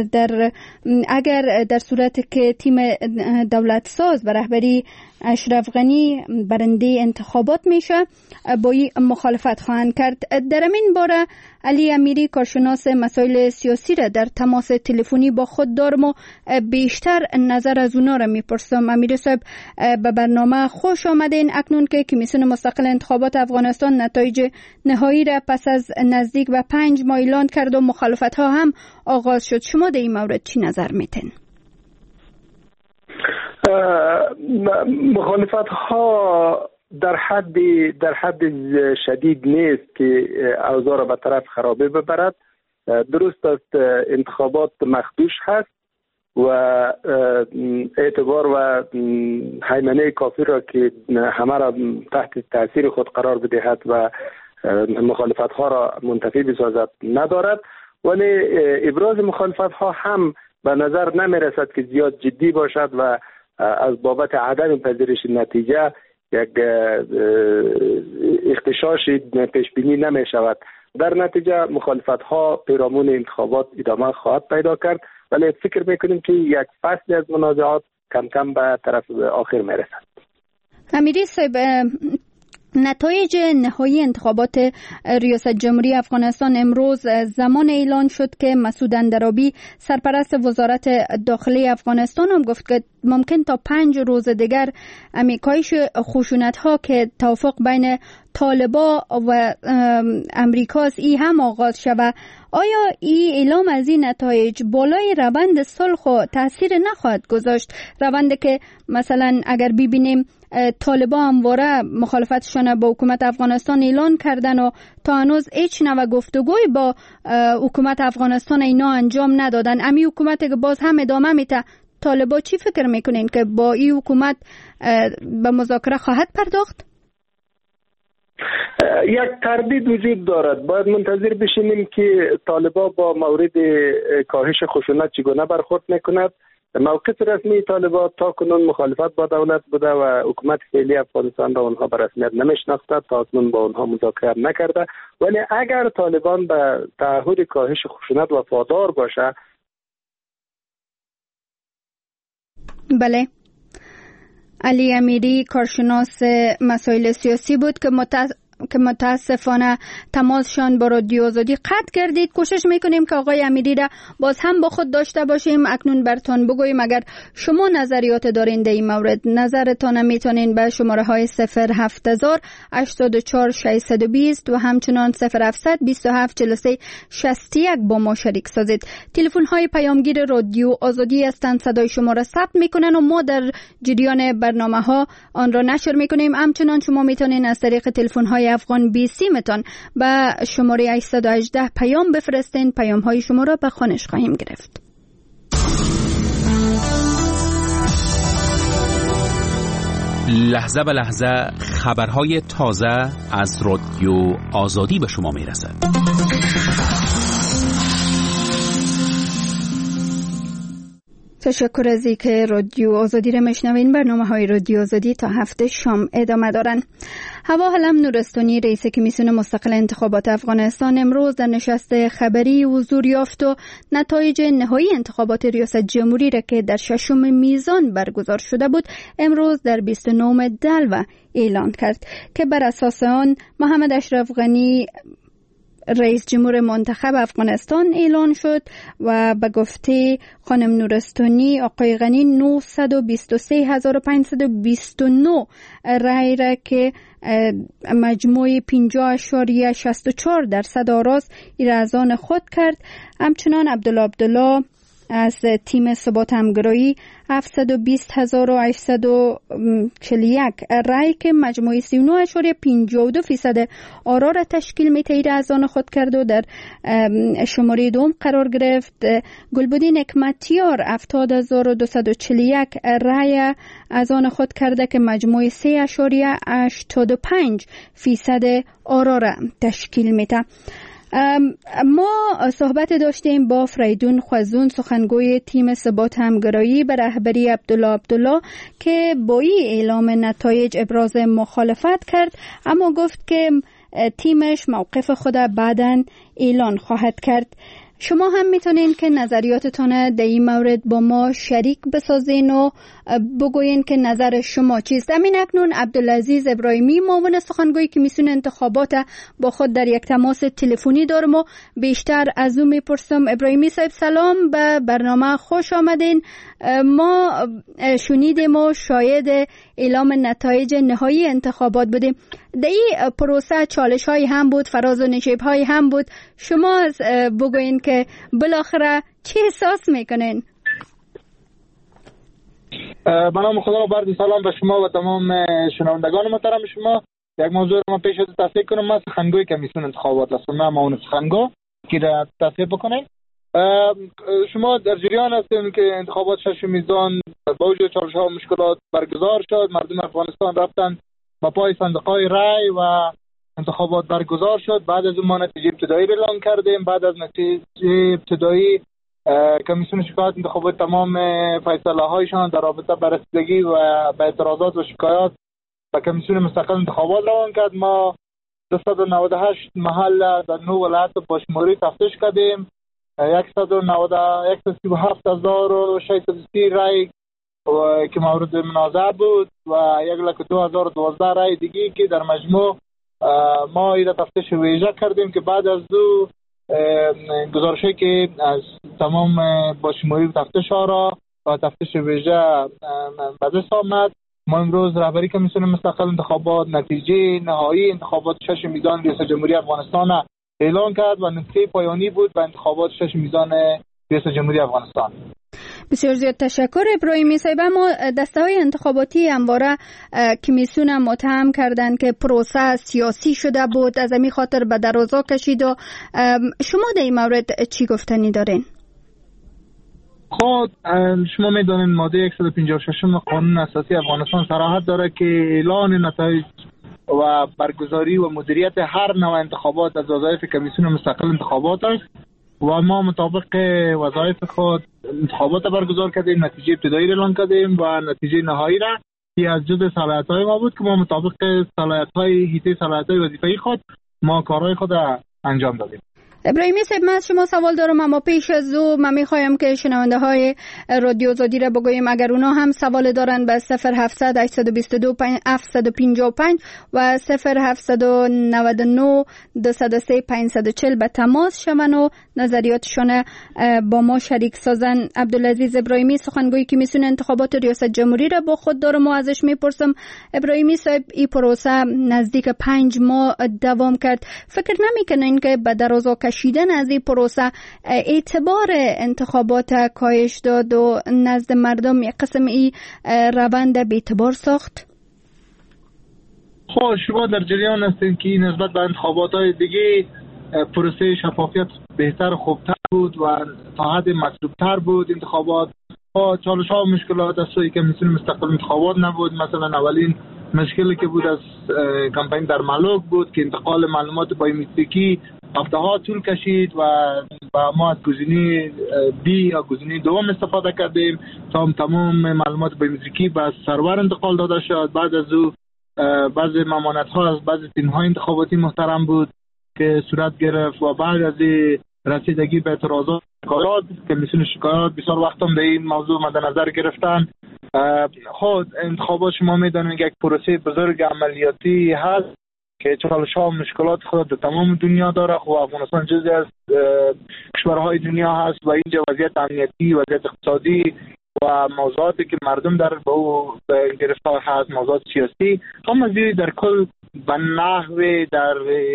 اگر در صورت که تیم دولت ساز به رهبری اشرف غنی برنده انتخابات میشه با این مخالفت خواهند کرد. در این باره علی امیری کارشناس مسائل سیاسی را در تماس تلفنی با خود دارم و بیشتر نظر از اونا را میپرسم. امیری صاحب به برنامه خوش آمدین. اکنون که کمیسیون مستقل انتخابات افغانستان نتایج نهایی را پس از نزدیک به 5 ماه اعلان کرد و مخالفت ها هم آغاز شد، شما در این مورد چی نظر میتین؟ مخالفت ها در حد شدید نیست که اوضاع را به طرف خرابه ببرد. درست است انتخابات مخدوش هست و اعتبار و هیمنه کافی را که همه را تحت تاثیر خود قرار بدهد و مخالفت ها را منتفی بسازد ندارد، ولی ابراز مخالفت ها هم به نظر نمی رسد که زیاد جدی باشد و از بابت عدم پذیرش نتیجه یک اختشاشی پیش بینی نمی شود. در نتیجه مخالفت ها پیرامون انتخابات ادامه خواهد پیدا کرد، ولی فکر میکنیم که یک فصل از منازعات کم کم به طرف آخر می رسد. امیری صاحب، نتایج نهایی انتخابات ریاست جمهوری افغانستان امروز زمان اعلان شد که مسعود اندرابی سرپرست وزارت داخلی افغانستان هم گفت که ممکن تا 5 روز دیگر کاهش خشونت ها که توافق بین طالبا و امریکاست ای هم آغاز شود. آیا این اعلام از این نتایج بالای روند صلح و تاثیر نخواهد گذاشت؟ روند که مثلا اگر ببینیم طالبا همواره مخالفتشان با حکومت افغانستان اعلان کردن و تا هنوز هیچ نوع گفتگوی با حکومت افغانستان اینا انجام ندادن. امی حکومت که باز هم ادامه میده، طالبا چی فکر میکنین که با این حکومت به مذاکره خواهد پرداخت؟ یک تردید وجود دارد. باید منتظر بشینیم که طالبا با مورد کاهش خشونت چگونه برخورد میکند. موقف رسمی طالبان تا کنون مخالفت با دولت بوده و حکومت فعلی افغانستان را اونها به رسمیت نمیشناخته، تا کنون با اونها مذاکره نکرده. ولی اگر طالبان به تعهد کاهش خشونت وفادار باشه. بله، علی امیری کارشناس مسائل سیاسی بود که متاسفانه تماسشان با رادیو آزادی قطع کردید. کوشش میکنیم که آقای امیری را باز هم با خود داشته باشیم. اکنون برتان بگویم اگر شما نظریات دارین در این مورد، نظرتان میتونین به شماره های 07000 84 620 و همچنان 0700 27 43 61 با ما شریک سازید. تلفن های پیامگیر رادیو آزادی هستند، صدای شما را ثبت میکنن و ما در جریان برنامه ها آن را نشر میکنیم. همچنان شما میتونین از طریق تلفن های افغان بیسی متان به شماره 818 پیام بفرستین. پیام های شما را به خوانش خواهیم گرفت. لحظه به لحظه خبرهای تازه از رادیو آزادی به شما میرسد. تشکر از اینکه رادیو آزادی را میشنوین. برنامه‌های رادیو آزادی تا هفته شام ادامه دارن. هوا علم نورستانی رئیس کمیسیون مستقل انتخابات افغانستان امروز در نشست خبری حضور یافت و نتایج نهایی انتخابات ریاست جمهوری را که در 6 میزان برگزار شده بود امروز در 29 دلو اعلان کرد که بر اساس آن محمد اشرف غنی رئیس جمهور منتخب افغانستان اعلان شد و به گفته خانم نورستانی آقای غنی 923529 رای را که مجموع 50.64% آراست از آن خود کرد. همچنان عبدالله از تیم ثبات همگرایی 720,841 رای که مجموع 39.52% آرا را تشکیل می‌دهد از آن خود کرد و در شماره دوم قرار گرفت. گلبدین حکمتیار 70,241 رای از آن خود کرده که مجموع 3.85% آرا را تشکیل می‌دهد. ما صحبت داشتیم با فریدون خوزون سخنگوی تیم ثبات همگرایی به رهبری عبدالله که با این اعلام نتایج ابراز مخالفت کرد، اما گفت که تیمش موقف خود بعداً اعلان خواهد کرد. شما هم میتونین که نظریاتتان در این مورد با ما شریک بسازین و بگوین که نظر شما چیست. همین اکنون عبدالعزیز ابراهیمی معاون سخنگوی کمیسیون انتخابات با خود در یک تماس تلفنی دارم و بیشتر از او میپرسم. ابراهیمی صاحب سلام، به برنامه خوش آمدین. ما شنیدیم و شاهد اعلام نتایج نهایی انتخابات بودیم. در این پروسه چالش های هم بود، فراز و نشیب های هم بود. شما بگوین که بالاخره چی احساس میکنین؟ به نام خدا و برد سلام به شما و تمام شنوندگان محترم شما. یک موضوع ما پیش از تصحیح کنم. من سخنگوی کمیسیون انتخابات هستم، نه معاون سخنگو که را تصحیح بکنید. شما در جریان هستید که انتخابات 6 میزان با وجود چالش‌ها و مشکلات برگزار شد. مردم افغانستان رفتن با پای صندوق‌های رای و انتخابات برگزار شد. بعد از اون ما نتیجه ابتدایی را اعلام کردیم. بعد از نتیجه ابتدایی کمیسیون شکایت انتخابات تمام فیصله هایشان در رابطه با رسیدگی و به اعتراضات و شکایات به کمیسیون مستقل انتخابات روان کرد. ما 298 محل در 9 ولایت با شماری تفتیش کردیم. 137,630 رای که مورد منازعه بود و 1,2012 رای دیگه که در مجموع ما ایره تفتیش ویژه کردیم که بعد از دو گزارشی که از تمام باشموری و تفتیش ها را و تفتیش ویژه به دست آمد، ما امروز رهبری کمیسیون مستقل انتخابات نتیجه نهایی انتخابات 6 میزان ریاست جمهوری افغانستان اعلان کرد و نتیجه پایانی بود به انتخابات 6 میزان ریاست جمهوری افغانستان. بسیار زیاد تشکر ابراهیمی صاحب. اما دسته های انتخاباتی همواره کمیسیون متهم کردند که پروسه سیاسی شده بود، از همین خاطر به درازا کشید و شما در این مورد چی گفتنی دارین؟ خود شما میدونید ماده 156 قانون اساسی افغانستان صراحت داره که اعلان نتایج و برگزاری و مدیریت هر نوع انتخابات از وظایف کمیسیون مستقل انتخابات است و ما مطابق وظایف خود انتخابات برگزار کردیم، نتیجه ابتدایی اعلان کردیم و نتیجه نهایی را که از جزء صلاحیت‌های ما بود که ما مطابق صلاحیت‌های حیطه صلاحیت‌های وظیفه‌ای خود ما کارهای خود انجام دادیم. ابراهیمی صاحب، من از شما سوال دارم، اما پیش از او من میخوایم که شنونده های رادیو آزادی را بگویم اگر اونا هم سوال دارن به 0700 822 755 و 0799 203 540 به تماس شون و نظریاتشان با ما شریک سازن. عبدالعزیز ابراهیمی سخنگوی کمیسیون انتخابات ریاست جمهوری را با خود دارم و ازش میپرسم ابراهیمی صاحب، این پروسه نزدیک 5 ماه دوام کرد، فکر نمیکنین که به درازا کشیدن از این پروسه اعتبار انتخابات کاهش داد و نزد مردم یک قسم این روند به اعتبار ساخت؟ خب شما در جریان هستین که نسبت به انتخابات های دیگه پروسه شفافیت بهتر خوبتر بود و تا حد مطلوبتر بود. انتخابات چالش ها و مشکلات از سوی کمیسیون مستقل انتخابات نبود. مثلا اولین مشکلی که بود از کمپین در ملوک بود که انتقال معلومات بایومتریکی هفته ها طول کشید و ما از گزینه بی یا گزینه دوم استفاده کردیم تا تمام معلومات بایومتریکی به سرور انتقال داده شد. بعد از او بعضی ممانعت ها از بعضی تیم های انتخاباتی محترم بود که صورت گرفت و بعد از رسیدگی به اعتراضات شکایات کمیسیون شکایات بسیار وقت هم به این موضوع مد نظر گرفتن. خود انتخابات شما میدانید یک پروسه بزرگ عملیاتی هست که چالش ها و مشکلات خود در تمام دنیا داره. خب افغانستان جزئی از کشورهای دنیا هست و اینجا وضعیت امنیتی، وضعیت اقتصادی و موضوعاتی که مردم در به گرفتار هست، موضوعات سیاسی، هم از در کل به نحو در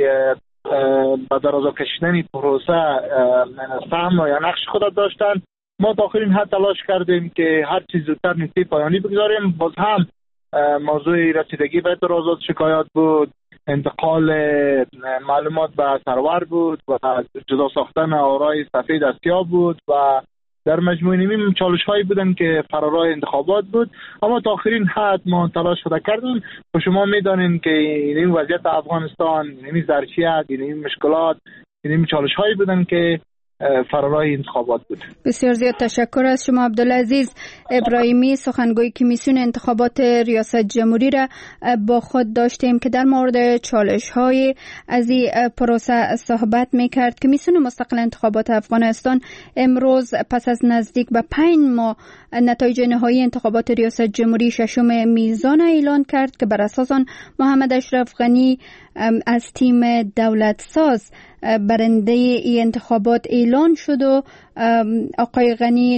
درازا کشیدن پروسه سهم یا نقش خود داشتن. ما تا آخرین حد تلاش کردیم که هر چیز زودتر نتیجه پایانی بگذاریم. باز هم موضوع رسیدگی به اعتراضات شکایات بود، انتقال معلومات به سرور بود و جدا ساختن آرای صفحه دستیاب بود و در مجموع نمیم چالش هایی بودن که فرارای انتخابات بود. اما تا آخرین حد ما تلاش خود کردیم و شما میدانین که این وضعیت افغانستان، این ظرفیت، این مشکلات، این چالش هایی بودن که فرارای انتخابات بود. بسیار زیاد تشکر از شما عبدالعزیز ابراهیمی سخنگوی کمیسیون انتخابات ریاست جمهوری را با خود داشتیم که در مورد چالش های از این پروسه صحبت میکرد. کمیسیون مستقل انتخابات افغانستان امروز پس از نزدیک به 5 ماه نتایج نهایی انتخابات ریاست جمهوری 6 میزان اعلان کرد که بر اساس آن محمد اشرف غنی از تیم دولت ساز برنده ای انتخابات اعلان شد و آقای غنی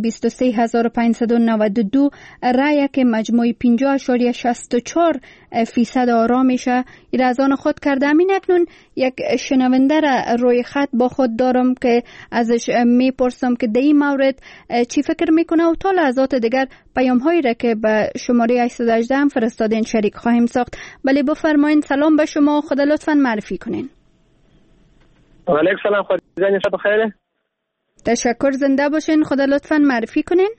923592 رأی که مجموع 50.64% آرا میشه این از آن خود کرده. همین اکنون یک شنونده را روی خط با خود دارم که ازش میپرسم که در این مورد چی فکر میکنه و تا لحظات دیگر پیام هایی را که به شماره 818 هم فرستادین شریک خواهیم ساخت. بله بفرمایید. سلام به شما، خدا لطفاً معرفی کنین. و علیکم سلام، خدا شب بخیر. تشکر، زنده باشین. خدا لطفاً معرفی کنین.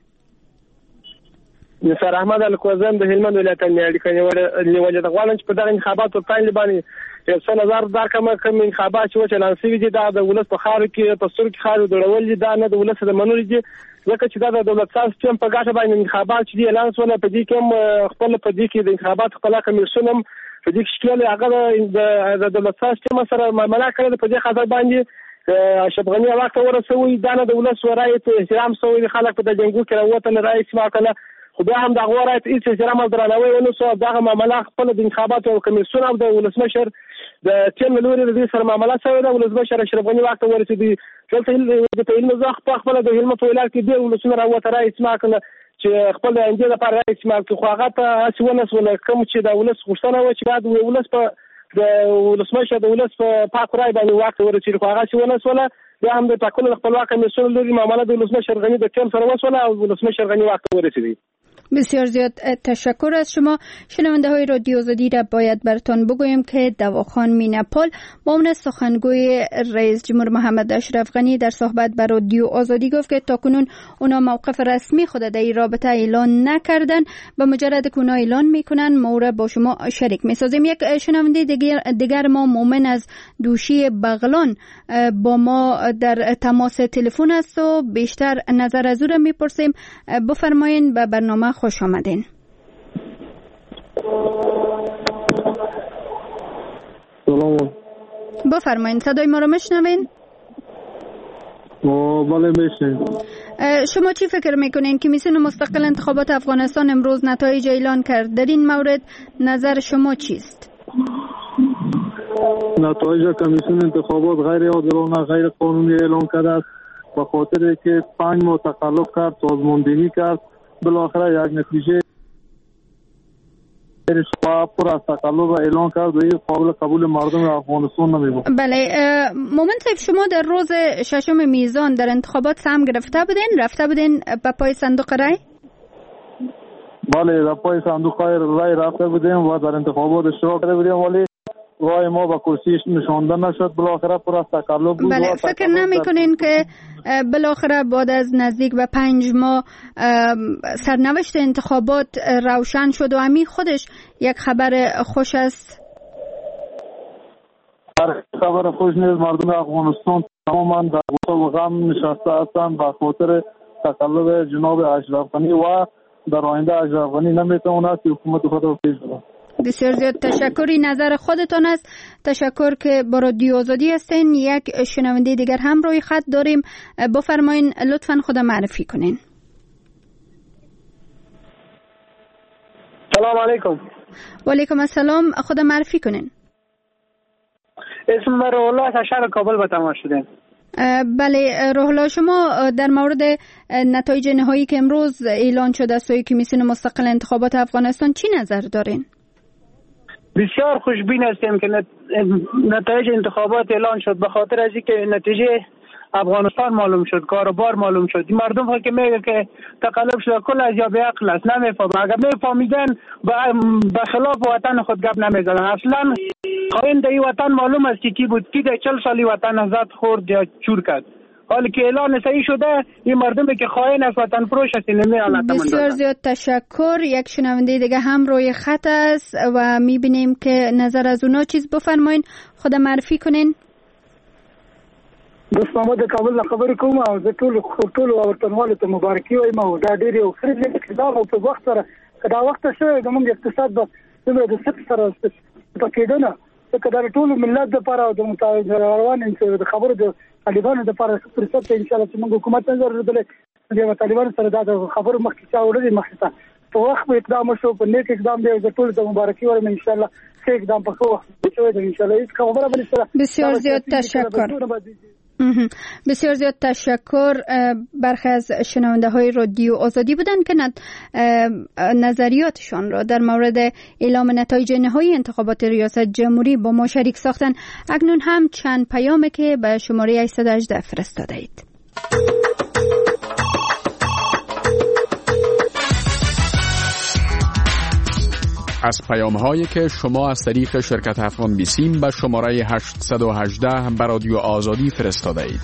نصر احمد الکوزن د هلمند ولایت نیاړي نیولې د غواړم چې په دغه انتخاباتو پایلې باندې یو څه نظر درکړم. کوم انتخابات چې چلان شوي دي دا د ولس په خاورو کې په سترګو کې خاورو دوړول دي، دا نه د ولس د منلو دي، ځکه چې دا د دولت ساز سیستم په ګټه باندې انتخابات چې اعلان شول په دې کې هم خپل په دې کې د انتخابات خپل کمیسیون هم په دې کې شکل هغه د دولت ساز سیستم سره معامله کړې په دې خاطر باندې اشرف غنی وخت ورسوي دا نه د ولس رایې ته احترام سوی خلک په د جنګو کې راوته رایې سما کله خو بیا هم دغه رایت هیڅ احترام او درناوی ونه سو. دغه معامله خپل د انتخاباتو کمیسیون او د ولسمشر د ټیم لوري د سره معامله شوې ده. ولسمشر اشرف غني وخت ورسېدي دلته د علم زخ په خپل د علم په ولایت کې د ولسمشر راوته رئیس ماکله چې خپل د انجیل لپاره رئیس ماکله خو هغه ته اسونه سول کوم چې د ولس غوښتنه و چې بعد ولس په د ولسمشر د ولس په پاک رای باندې وخت ورسېږي خو هغه څونه سول بیا هم د ټاکنو خپلواک کمیسیون لوري معامله د ولسمشر غني د ټیم سره وسوله او ولسمشر غني وخت ورسېدي. بسیار زیاد تشکر از شما. شنونده های رادیو آزادی را باید براتون بگویم که دواخان میناپول معاون سخنگوی رئیس جمهور محمد اشرف غنی در صحبت با رادیو آزادی گفت که تاکنون اونا موقف رسمی خود در این رابطه اعلان نکردن و مجرد که اونا اعلان میکنن ما را با شما شریک میسازیم. یک شنونده دیگر ما مومن از دوشی بغلان با ما در تماس تلفن است و بیشتر نظر از او را میپرسیم. بفرمایین به برنامه خوش آمدین. سلام. بفرمایید صدای ما رو میشنوین؟ بله میشنویم. شما چی فکر میکنین که کمیسیون مستقل انتخابات افغانستان امروز نتایج اعلان کرد؟ در این مورد نظر شما چیست؟ نتایج کمیسیون انتخابات غیر عادلانه غیر قانونی اعلان کرده است به خاطر که 5 ماه تقلب کرد، سازماندهی کرد، بالاخره یک نتیجه پر از تقلب اعلان کرد و این قابل قبول مردم افغانستان نمیبود. بله مومن صاحب شما در روز 6 میزان در انتخابات سهم گرفته بودین؟ رفته بودین به پای صندوق رای؟ بله در پای صندوق رای رفته بودیم و در انتخابات اشتراک کرده بودیم ولی رای ما به کرسیش نشانده نشد. بالاخره پر از تقلب بود. بله فکر نمیکنین که بالاخره بعد از نزدیک به 5 ماه سرنوشت انتخابات روشن شد و همین خودش یک خبر خوش است؟ خبر خوش نیست. مردم افغانستان تماما در غصه و غم نشسته هستند به خاطر تقلب جناب اشرف غنی و در آینده اشرف غنی نمیتواند که حکومت خود را پیش ببرد. بسیار زیاد تشکری. نظر خودتان است. تشکر که با رادیو آزادی هستین. یک شنونده دیگر هم روی خط داریم. بفرمایین لطفاً خود معرفی کنین. سلام علیکم. و علیکم السلام. خود معرفی کنین. اسم من روح الله از شهر کابل به تماس شدیم. بله روح الله شما در مورد نتایج نهایی که امروز اعلان شده از سوی کمیسیون مستقل انتخابات افغانستان چی نظر دارین؟ بسیار خوشبین هستیم که نتایج انتخابات اعلان شد به خاطر از اینکه نتیجه افغانستان معلوم شد، کاروبار معلوم شد. مردم که میگه که تقلب شده کل از یا به عقل است نمیفهم. اگر میفهمیدن به خلاف وطن خود گپ نمیزدن. اصلا خائن در این وطن معلوم است که کی بود، کی در 40 سالی وطن ازاد خورد یا چور کرد. حالی که اعلان صحیح شده این مردمی که خائن است وطن فروش است نمی‌آلت. بسیار زیاد تشکر. یک شنونده دیگه هم روی خط است و میبینیم که نظر از اونا چیز. بفرمایین خود معرفی کنین. بس محمد کابل له خبرې کوم او زه ټول ورتنوالو ته مبارکي وایم او دا ډېر یو ښه اقتدار او په وخت سره که دا وخت شوی زموږ اقتصاد به څومره د صفر سره پکېده نه ځکه دا ټول ملت دپاره او د روان د خبرو د طالبانو دپاره فرصت ته انشاءالله چې موږ حکومت نظر درلودلی د طالبانو سره دا د خبرو مخکې چا وړلې مخکې ته په وخت به اقدام وشو په نیک اقدام دی. زه ټولو ته مبارکي وایم انشاءالله ښه اقدام په ښه وخت شوی دی انشاءالله. هېڅ خبره به نشته. بسیار زیاد تشکر. بسیار زیاد تشکر. برخی از شنونده های رادیو آزادی بودند که نظریاتشان را در مورد اعلام نتایج نهایی انتخابات ریاست جمهوری با ما شریک ساختند. اکنون هم چند پیامه که به شماره 818 فرستاده اید. از پیام‌هایی که شما از طریق شرکت افغان بیسیم به شماره 818 به رادیو آزادی فرستاده اید.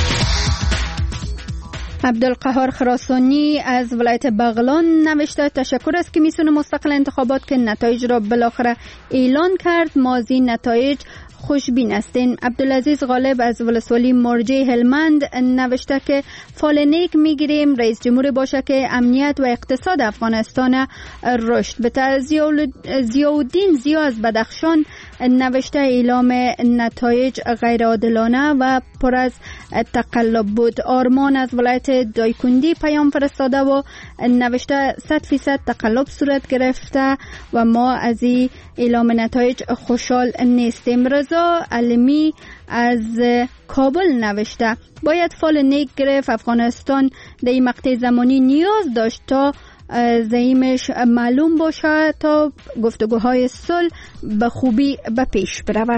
عبدالقهار خراسانی از ولایت بغلان نوشته تشکر از کمیسیون مستقل انتخابات که نتایج را بالاخره اعلان کرد. ما از این نتایج خوشبین هستیم. عبدالعزیز غالب از ولسوالی مرجع هلمند نوشته که فال نیک میگیریم رئیس جمهور باشه که امنیت و اقتصاد افغانستان رشد بده. ضیاءالدین زیا از بدخشان نوشته اعلام نتایج غیرعادلانه و پر از تقلب بود. آرمان از ولایت دایکندی پیام فرستاده و نوشته 100% تقلب صورت گرفته و ما از این اعلام نتایج خوشحال نیستیم. رضا علمی از کابل نوشته باید فال نیک گرفت. افغانستان در این مقطع زمانی نیاز داشت تا زعیمش معلوم باشه تا گفتگوهای صلح به خوبی به پیش بروه.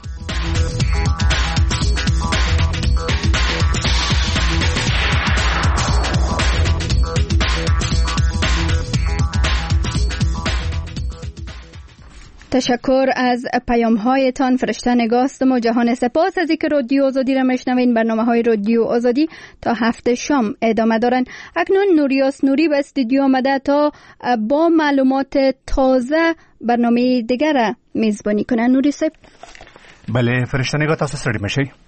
تشکر از پیام هایتان. فرشته نگاستم و جهان سپاس از اینکه رادیو آزادی را میشنوین. برنامه های رادیو آزادی تا 7 شام ادامه دارن. اکنون نوریاس نوری به استودیو آمده تا با معلومات تازه برنامه دیگر را میزبانی کنن. نوری صاحب. بله فرشته نگاه، تاسو سره مشي.